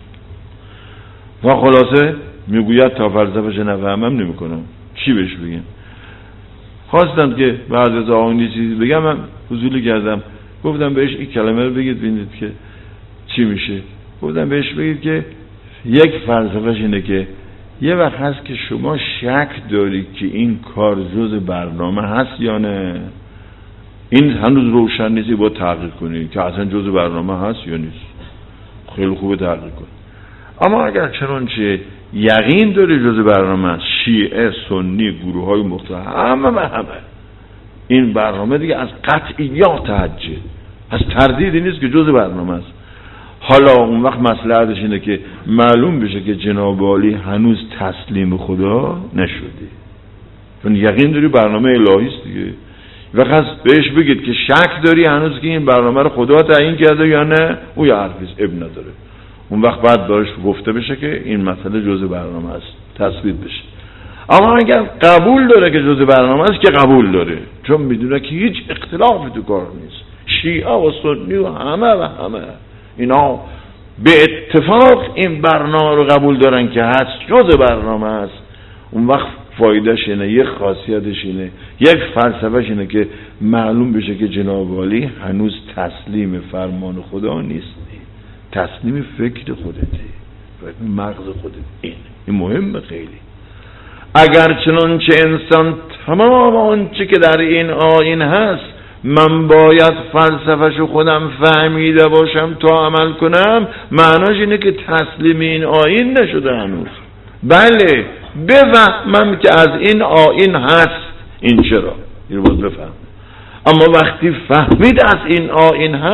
و خلاصه میگوید تا فلسفهش نفهمم نمیکنم. چی بهش بگم؟ خواستم که بعد از آن یه چیزی بگم، من حضوری کردم گفتم بهش این کلمه رو بگید ببینید که چی میشه. گفتم بهش بگید که یک فلسفهش اینه که یه وقت هست که شما شک دارید که این کار جز برنامه هست یا نه. این هنوز روشن نیستی، با تحقیق کنید که اصلا جز برنامه هست یا نیست. خیلی خوبه تحقیق کن. اما اگر چنانچه یقین داری جز برنامه هست، شیعه، سنی، گروه های مختلف همه و همه این برنامه دیگه از قطعیات حجه، از تردیدی نیست که جز برنامه است. حالا اون وقت مصلحتش اینه که معلوم بشه که جناب عالی هنوز تسلیم خدا نشدی، چون یقین داری برنامه الهی است دیگه. وقت بهش بگید که شک داری هنوز که این برنامه رو خدا تعیین کرده یا نه، او یه حرفیست اب نداره. اون وقت بعد باش گفته بشه که این مسئله جزء برنامه است، تثبیت بشه. اما اگر قبول داره که جزء برنامه است که قبول داره، چون میدونه که هیچ اختلافی تو کار نیست. شیعه و سنی و همه و همه اینا به اتفاق این برنامه رو قبول دارن که هست، جزء برنامه است. اون وقت فایدهش اینه، یک خاصیتش اینه، یک فلسفهش اینه که معلوم بشه که جناب عالی هنوز تسلیم فرمان خدا نیستی، تسلیم فکر خودتی، مغز خودت. این این مهمه خیلی. اگر چنانچه انسان تمام آنچه که در این آیین هست من باید فلسفه‌شو خودم فهمیده باشم تا عمل کنم، معناش اینه که تسلیم این آیین نشده هنوز. بله بفهمم که از این آیین هست، این چرا این رو باید بفهم. اما وقتی فهمید از این آیین هست،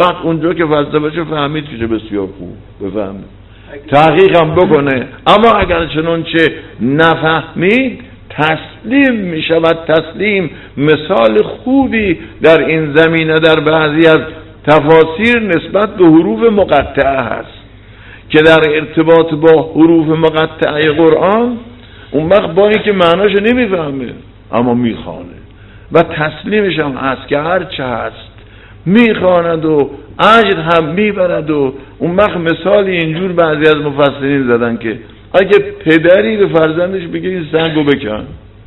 وقت اونجا که فلسفه‌شو فهمید که بسیار خوب بفهمه، تحقیق هم بکنه. اما اگر چنانچه نفهمید تسلیم می شود. تسلیم مثال خوبی در این زمینه در بعضی از تفاسیر نسبت به حروف مقطعه هست که در ارتباط با حروف مقطعه قرآن اون وقت با اینکه معناشو نمیفهمه اما میخوانه و تسلیمش هم هست که هر چه هست میخواند و اجر هم میبرد. و اون وقت مثالی اینجور بعضی از مفسرین زدن که اگه پدری به فرزندش بگه این سنگو بکن،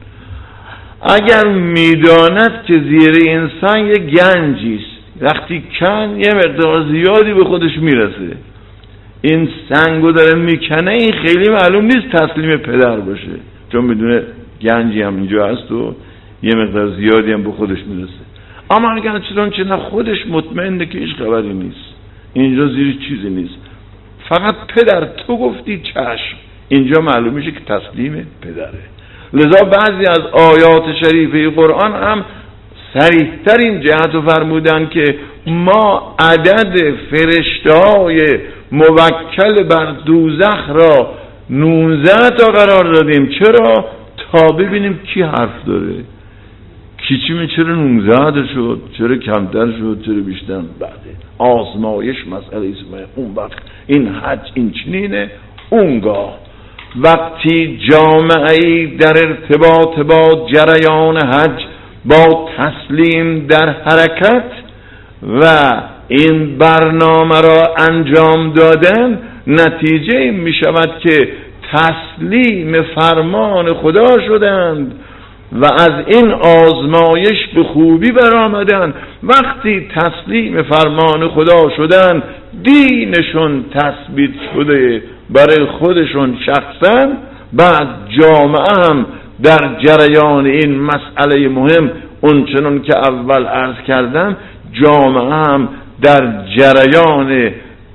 اگر میداند که زیر این سنگ یه گنجیست، وقتی کن یه مقدار زیادی به خودش میرسه، این سنگو داره میکنه، این خیلی معلوم نیست تسلیم پدر باشه، چون میدونه گنجی هم اینجا هست و یه مقدار زیادی هم به خودش میرسه. اما اگر چنانچه نه خودش مطمئنه که هیچ خبری نیست، اینجا زیر چیزی نیست، فقط پدر تو گفتی چشم، اینجا معلوم میشه که تسلیم پدره. لذا بعضی از آیات شریفه قرآن هم صریح‌تر این جهت رو فرمودن که ما عدد فرشته‌های موکل بر دوزخ را نوزده تا قرار دادیم. چرا؟ تا ببینیم کی حرف داره، کی چی می، چرا نوزده شد، چرا کمتر شد، چرا بیشتر. بعد آزمایش مسئله است. اون وقت این حج این چنینه. اونگاه وقتی جامعه‌ای در ارتباط با جریان حج با تسلیم در حرکت و این برنامه را انجام دادن، نتیجه این می شود که تسلیم فرمان خدا شدند و از این آزمایش به خوبی برآمدند. وقتی تسلیم فرمان خدا شدند، دینشون تثبیت شده برای خودشون شخصا، بعد جامعه هم در جریان این مسئله مهم اونچنان که اول عرض کردم، جامعه هم در جریان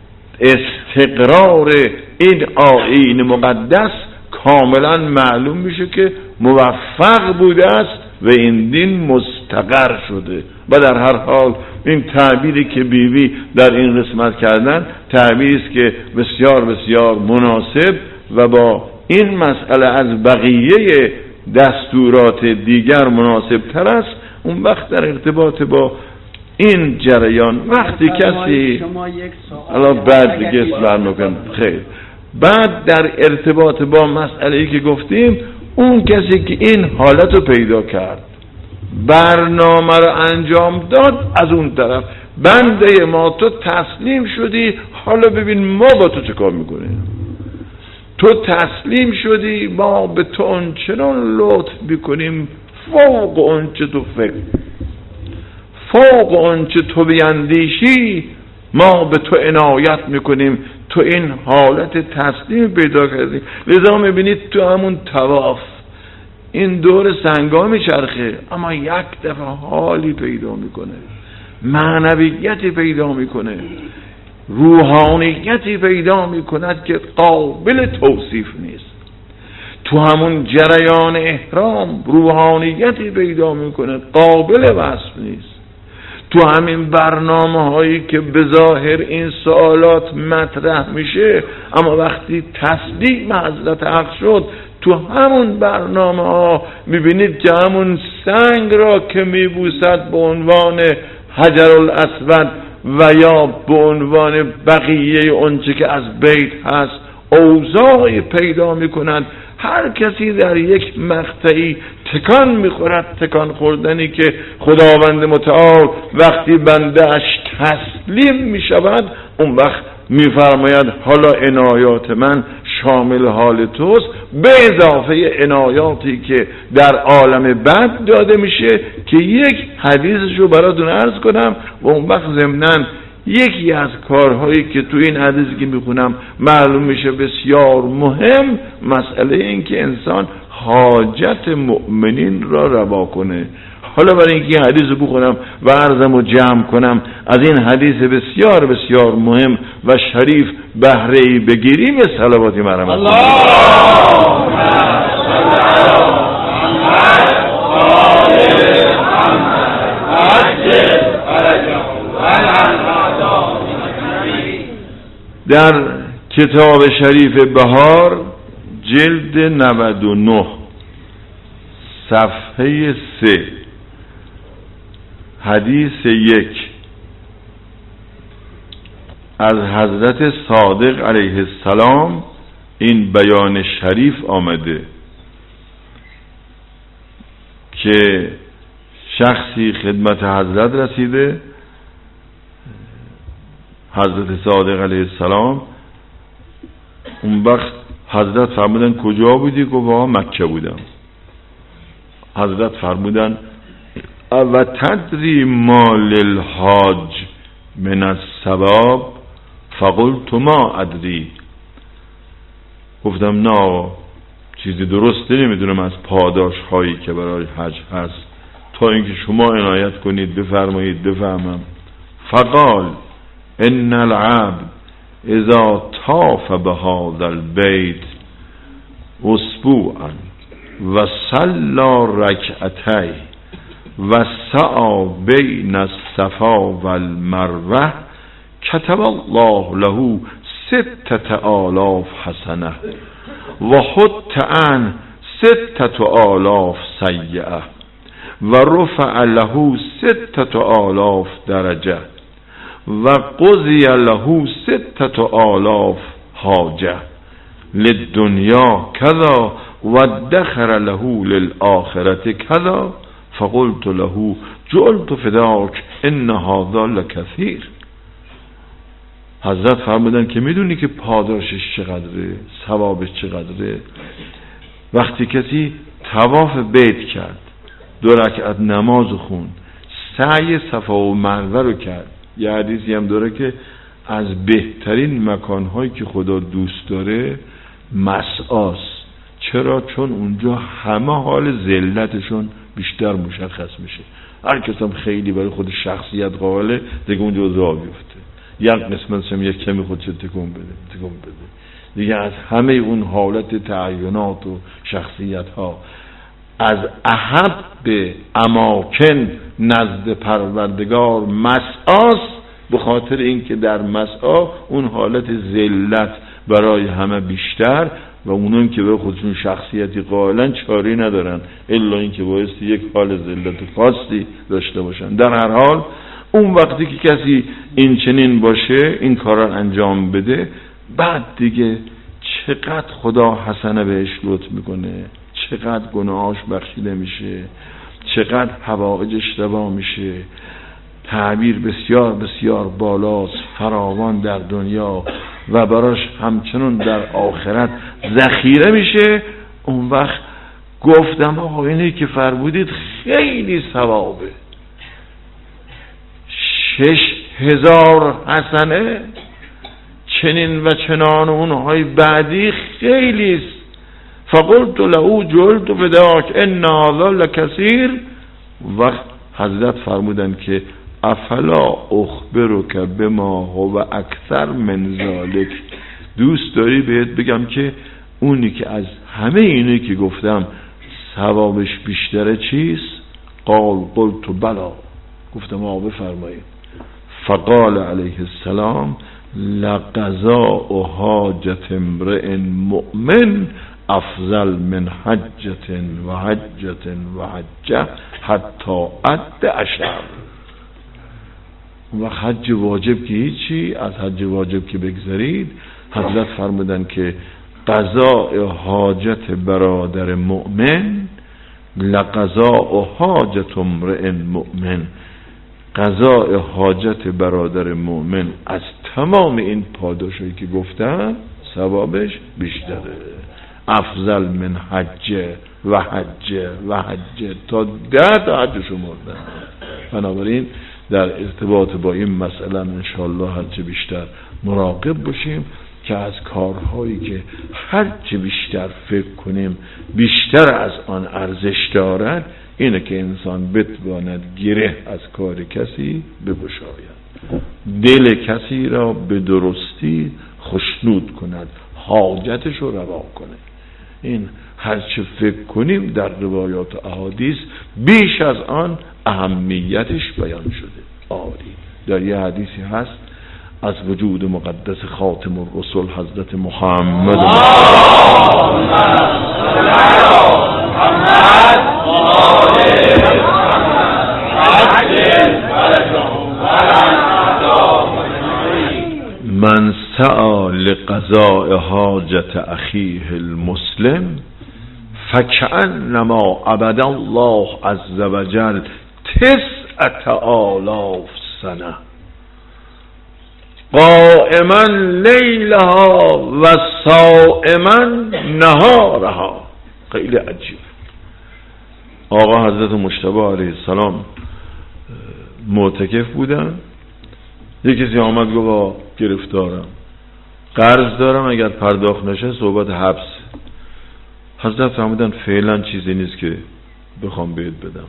استقرار این آیین مقدس کاملا معلوم میشه که موفق بوده است و این دین مستقر شده. و در هر حال این تعبیری که بیبی در این قسمت کردن تعبیری است که بسیار بسیار مناسب و با این مسئله از بقیه دستورات دیگر مناسب تر است. اون وقت در ارتباط با این جریان وقتی کسی الان بعد دیگه اسلام نکن خیر، بعد در ارتباط با مسئله‌ای که گفتیم، اون کسی که این حالت رو پیدا کرد، برنامه رو انجام داد، از اون طرف بنده ما تو تسلیم شدی، حالا ببین ما با تو چه کار میکنیم. تو تسلیم شدی، ما به تو اونچنان لطف میکنیم فوق اونچه تو فکر، فوق اونچه تو بیندیشی، ما به تو عنایت میکنیم. تو این حالت تسلیم پیدا کردی. لذا میبینید تو همون طواف این دور سنگا میچرخه، اما یک دفعه حالی پیدا میکنه، معنویتی پیدا میکنه، روحانیتی پیدا میکند که قابل توصیف نیست. تو همون جریان احرام روحانیتی پیدا میکند قابل وصف نیست. تو همین برنامه هایی که به ظاهر این سوالات مطرح میشه، اما وقتی تصدیق حضرت حق شد، تو همون برنامه ها میبینید که همون سنگ را که میبوسد به عنوان حجر الاسود و یا به عنوان بقیه اونچه که از بیت هست اوضاعی پیدا میکنند. هر کسی در یک مقطعی تکان میخورد، تکان خوردنی که خداوند متعال وقتی بنده‌اش تسلیم میشود، اون وقت میفرماید حالا عنایات من شامل حال توست، به اضافه عنایاتی که در عالم بعد داده میشه که یک حدیثشو براتون عرض کنم و اون وقت ضمناً یکی از کارهایی که تو این حدیثی که میخونم معلوم میشه بسیار مهم، مسئله این که انسان حاجت مؤمنین را روا کنه. حالا برای اینکه این حدیث رو بخونم و عرضم رو جمع کنم، از این حدیث بسیار بسیار مهم و شریف بهره‌ای بگیریم. یه صلواتی مرحمت الله الله در کتاب شریف بهار جلد نود و نه صفحه سه حدیث یک از حضرت صادق علیه السلام این بیان شریف آمده که شخصی خدمت حضرت رسیده. حضرت صادق علیه السلام اون وقت حضرت فرمودن کجا بودی؟ گفت مکه بودم. حضرت فرمودن و تدری ما للحاج من الثواب؟ فقلت ما ادری. گفتم نه چیزی درسته نمیدونم از پاداش هایی که برای حج هست تا اینکه شما عنایت کنید بفرمایید بفهمم. فقال ان العبد اذا طاف بهذا البيت اسبوعا و صلى ركعتين و سعى بين الصفا والمروه كتب الله له ستة آلاف حسنه و حط عن ستة آلاف سیئه و رفع له ستة آلاف درجه و قضی له ستة آلاف حاجه للدنیا کذا و دخر له للآخرة کذا. فقلت له جعلت فداک ان هذا لکثیر. حضرت فرمودن که میدونی که پاداشش چقدره، ثوابش چقدره؟ وقتی کسی طواف بیت کرد، دو رکعت نماز خوند، سعی صفا و مروه رو کرد. یه حدیثی هم داره که از بهترین مکانهایی که خدا دوست داره مسعاست. چرا؟ چون اونجا همه حال ذلتشون بیشتر مشخص میشه. هر کس هم خیلی برای خود شخصیت قائله دیگه اونجا راه بیفته، یک قسمت هم یک کمی خودش تکون بده تکون بده دیگه از همه اون حالت تعینات و شخصیت ها از احب اماکن نزد پروردگار مسعاست، به خاطر اینکه در مسعا اون حالت ذلت برای همه بیشتر و اونون که به خودشون شخصیتی قائلن چاری ندارن الا اینکه بایستی یک حال ذلت خاصی داشته باشن. در هر حال اون وقتی که کسی این چنین باشه، این کارا انجام بده، بعد دیگه چقدر خدا حسنه بهش لطف میکنه، چقدر گناهاش بخشیده میشه، چقدر حوائجش روا میشه. تعبیر بسیار بسیار بالاست، فراوان در دنیا و براش همچنان در آخرت ذخیره میشه. اون وقت گفتم آقا اینی که فرمودید خیلی ثوابه، شش هزار حسنه چنین و چنان اونهای بعدی خیلیست. فقلت له جعلت فداک ان هذا لکثیر. وقت حضرت فرمودن که افلا اخبرک بما هو اکثر من ذلک، دوست داری بهت بگم که اونی که از همه اینی که گفتم ثوابش بیشتره چیست؟ قال قلت بلا. گفتم آقا بفرمایید. فقال علیه السلام لقضاء حاجة امرئ مؤمن افضل من حجة و حجة و حجة حتی عد عشر. و حج واجب که هیچی، از حج واجب که بگذارید، حضرت فرمودن که قضاء حاجت برادر مؤمن لقضاء حاجت امرئ مؤمن، قضاء حاجت برادر مؤمن از تمام این پاداشایی که گفتم ثوابش بیشتره. افضل من حجه و حجه و حجه تا ده تا حج شمردن. بنابراین در ارتباط با این مسئله انشاءالله هرچه بیشتر مراقب باشیم که از کارهایی که هرچه بیشتر فکر کنیم بیشتر از آن ارزش دارد، اینه که انسان بتواند گره از کار کسی بگشاید، دل کسی را به درستی خشنود کند، حاجتش رو روا کنه. این هرچه فکر کنیم در روایات و احادیث بیش از آن اهمیتش بیان شده. آری در یه حدیثی هست از وجود مقدس خاتم الرسل حضرت محمد من سعى لقضاء حاجت اخیه المسلم فکأنما عبد الله عز وجل تسعة آلاف سنه قائما لیلها و صائما نهارها. خیلی عجیب. آقا حضرت مجتبی علیه السلام معتکف بودن، یکی کسی آمد گفت با گرفتارم، قرض دارم، اگر پرداخت نشه صحبت حبس. حضرت فرمودن فعلا چیزی نیست که بخوام بهت بدم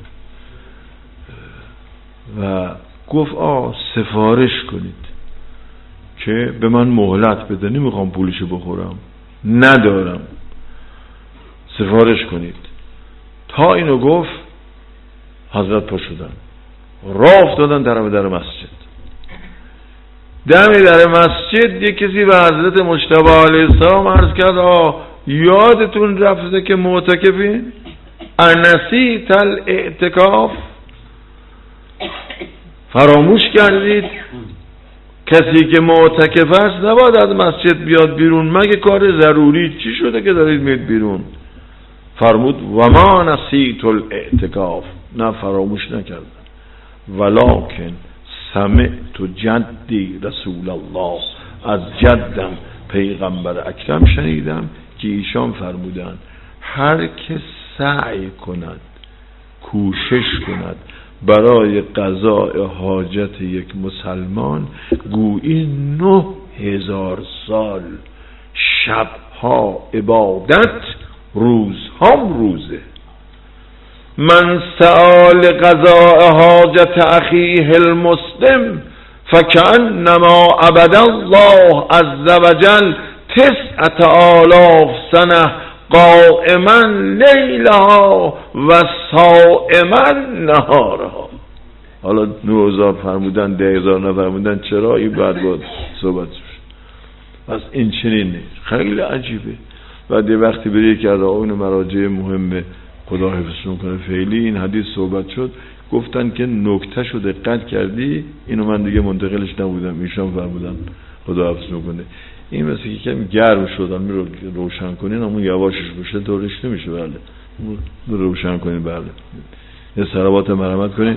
و گفت آه سفارش کنید که به من مهلت بده، نمیخوام پولشو بخورم، ندارم، سفارش کنید. تا اینو گفت حضرت پا شدن راه افتادن طرف در مسجد. دمی در مسجد یک کسی به حضرت مجتبی علیه السلام عرض کرد آه یادتون رفته که معتکفین؟ انسیت الاعتکاف؟ فراموش کردید کسی که معتکف است نباید از مسجد بیاد بیرون مگه کار ضروری. چی شده که دارید میید بیرون؟ فرمود و ما نسیت الاعتکاف، نه فراموش نکردم، ولکن سمعت جدی رسول الله، از جدم پیغمبر اکرم شنیدم که ایشان فرمودن هر که سعی کند، کوشش کند برای قضاء حاجت یک مسلمان گویی نه هزار سال شبها عبادت، روزها روزه. من سأل قضاء حاجت اخیه المسلم فکأنما عبد الله عز وجل تسعة آلاف سنه قائما لیلها و صائما نهارها. حالا نه هزار فرمودن، ده هزار نفرمودن، چرا این بعد بود صحبت شد. پس این چنین نیست. خیلی عجیبه. بعد یه وقتی بری یکی از آقایون مراجع مهمه خدا حفظشون کنه فعلی این حدیث صحبت شد، گفتن که نکته شو دقت کردی؟ اینو من دیگه منتقلش نبودم، ایشان فرمودن خدا حفظشون کنه. این مثل که کمی گرم شدن می رو روشن کنین، همون یواشش روشه طورش نمیشه. بله رو روشن کنین. بله یه صلوات مرحمت کنین.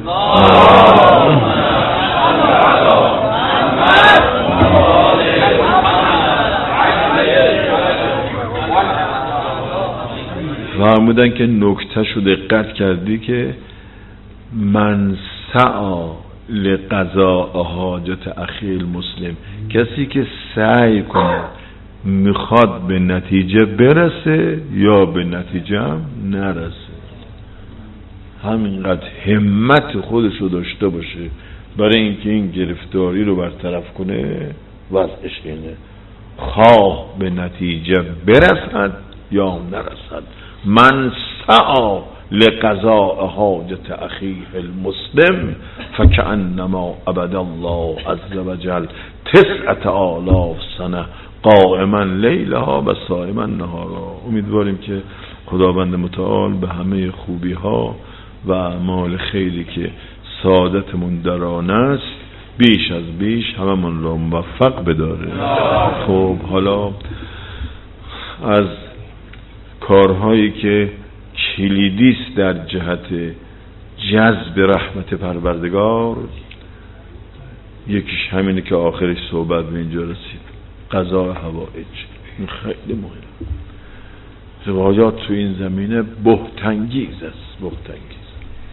فرمودن که نکته شو دقت کردی که من سعی لقضاء حاجت اخی المسلم، کسی که سعی کنه میخواد به نتیجه برسه یا به نتیجه هم نرسه، همینقدر همت خودشو داشته باشه برای اینکه این گرفتاری رو برطرف کنه، وضعش اینه، خواه به نتیجه برسد یا نرسد. من سعی لقضاء حاجت اخیه المسلم فکأنما عبد الله عز وجل تسعة آلاف سنه قائما لیلها و صائما نهارها. امیدواریم که خداوند متعال به همه خوبی ها و اعمال خیری که سعادتمون در آن است بیش از بیش هممون را موفق بداره. خب حالا از کارهایی که کلیدیست در جهت جذب رحمت پروردگار یکیش همینه که آخرش صحبت به اینجا رسید، قضاء حوائج. این خیلی مهمه. حاجات تو این زمینه بهت‌انگیز است، بهت‌انگیز.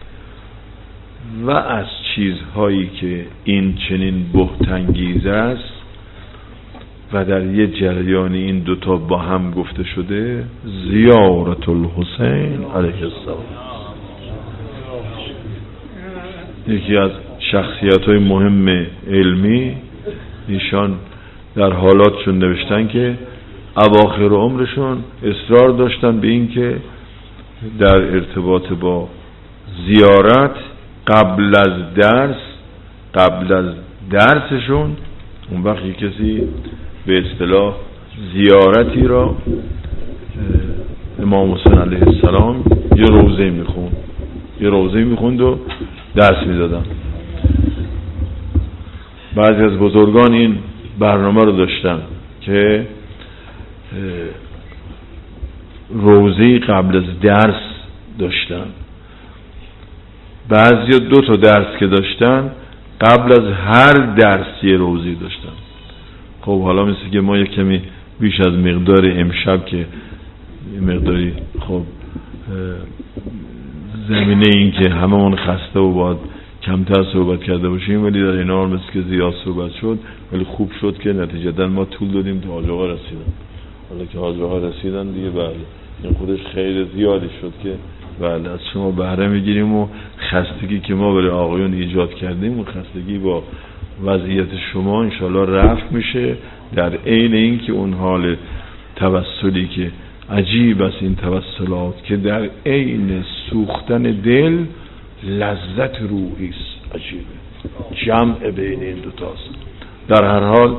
و از چیزهایی که این چنین بهت‌انگیز است و در یه جریان این دوتا با هم گفته شده، زیارت الحسین علیه السلام. یکی از شخصیت های مهم علمی، ایشان در حالاتشون نوشتن که اواخر عمرشون اصرار داشتن به این که در ارتباط با زیارت قبل از درس قبل از درسشون اون وقت یک کسی به اصطلاح زیارتی را امام حسین علیه السلام یه روزه میخوند یه روزه میخوند و درس میدادن. بعضی از بزرگان این برنامه رو داشتن که روزه قبل از درس داشتن. بعضی دو تا درس که داشتن قبل از هر درس یه روزه داشتن. خب حالا مثل که ما یک کمی بیش از مقدار امشب که مقداری خب زمینه این که همه من خسته و باید کمتر صحبت کرده باشیم، ولی در این حال مثل که زیاد صحبت شد، ولی خوب شد که نتیجتا ما طول دادیم تا حاج آقا رسیدن. حالا که حاج آقا رسیدن دیگه بله این خودش خیلی زیادی شد که بله از شما بهره میگیریم و خستگی که ما برای آقایون ایجاد کردیم و خستگی با وضعیت شما انشالله رفع میشه، در عین این که اون حال توسلی که عجیب است این توسلات که در عین سوختن دل لذت روحی است، عجیبه، جمع بین این دوتاست. در هر حال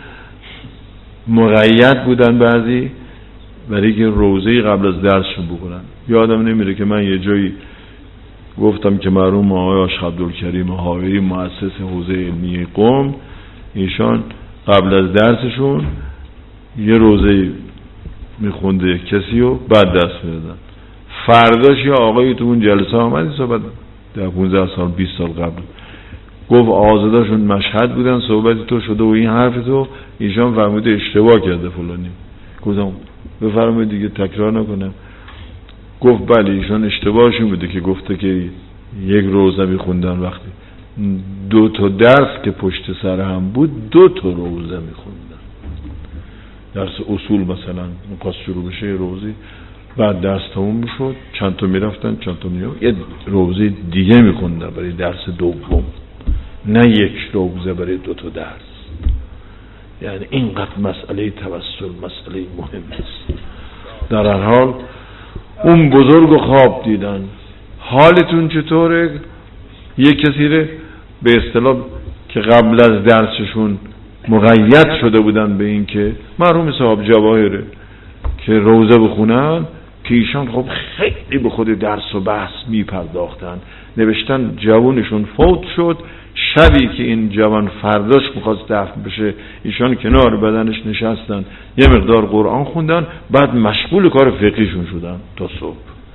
مقید بودن بعضی برای که روزه قبل از درسشون بکنن. یادم نمیره که من یه جایی گفتم که مرحوم آقای آشق عبدالکریم حاوری مؤسس حوزه علمی قم، ایشان قبل از درسشون یه روزه میخونده کسی و بعد درس میدادن. فرداش یه آقایی تو اون جلسه آمد، صحبت در پونزده سال بیست سال قبل، گفت آزاداشون مشهد بودن، صحبت تو شده و این حرف تو ایشان فرموده اشتباه کرده فلانی. گفتم بفرمایید دیگه تکرار نکنم. گفت بله ایشان اشتباهشون بوده که گفته که یک روزه میخوندن، وقتی دو تا درس که پشت سر هم بود دو تا روزه میخوندن. درس اصول مثلا میخواست شروع بشه روزی، بعد درس تموم میشد چند تا میرفتن چند تا میرفتن یه روزه دیگه میخوندن برای درس دوم، نه یک روزه برای دو تا درس. یعنی اینقدر مسئله توسل مسئله مهم است. در هر حال اون بزرگ خواب دیدن. حالتون چطوره؟ یک کسی رو به اصطلاح که قبل از درسشون مقید شده بودن به این که مرحوم صاحب جواهره که روزه بخونن، که ایشان خب خیلی به خود درس و بحث می پرداختن. نوشتن جوانشون فوت شد، شبی که این جوان فرداش میخواست دفن بشه ایشان کنار بدنش نشستن یه مقدار قرآن خوندن، بعد مشغول کار فقهیشون شدن تا صبح،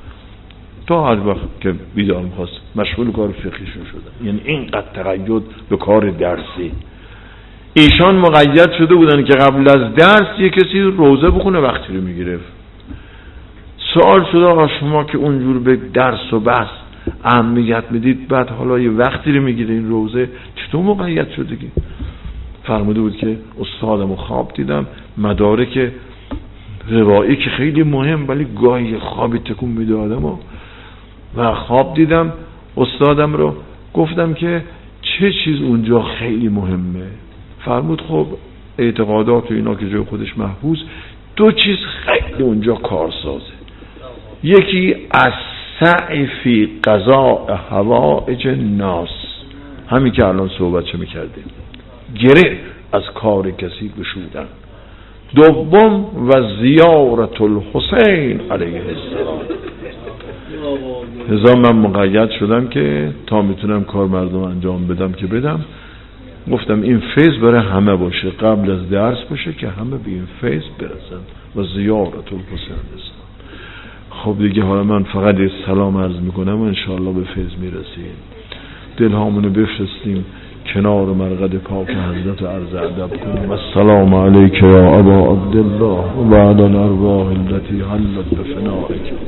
تا هر وقت که بیدار میخواست مشغول کار فقهیشون شدن. یعنی اینقدر تقید به کار درسی. ایشان مقید شده بودن که قبل از درس یه کسی روزه بخونه وقتی رو میگرفت. سوال شده آقا شما که اونجور به درس و بحث اهمیت میدید، بعد حالا یه وقتی رو میگیره این روزه چطور مقید شده؟ که فرموده بود که استادمو خواب دیدم، مدارک روایی که خیلی مهم ولی گاهی خوابی تکون میده آدمو، و خواب دیدم استادم رو، گفتم که چه چیز اونجا خیلی مهمه؟ فرمود خب اعتقادات و اینا که جای خودش محفوظ، دو چیز خیلی اونجا کارسازه. یکی از سعی فی قضاء حوائج الناس، همین که الان صحبتش میکردیم، گره از کار کسی گشودن. دوم و زیارت الحسین علیه السلام. لذا من مقید شدم که تا میتونم کار مردم انجام بدم که بدم. گفتم این فیض برای همه باشه، قبل از درس باشه که همه به این فیض برسن و زیارت الحسین هستن. خب دیگه حالا من فقط یه سلام عرض میکنم و انشاءالله به فیض میرسیم. دل هامونو بفرستیم کنار مرقد پاک حضرت و عرض ادب کنیم. السلام علیک یا ابا عبدالله و علی الارواح التي حلت بفنائک.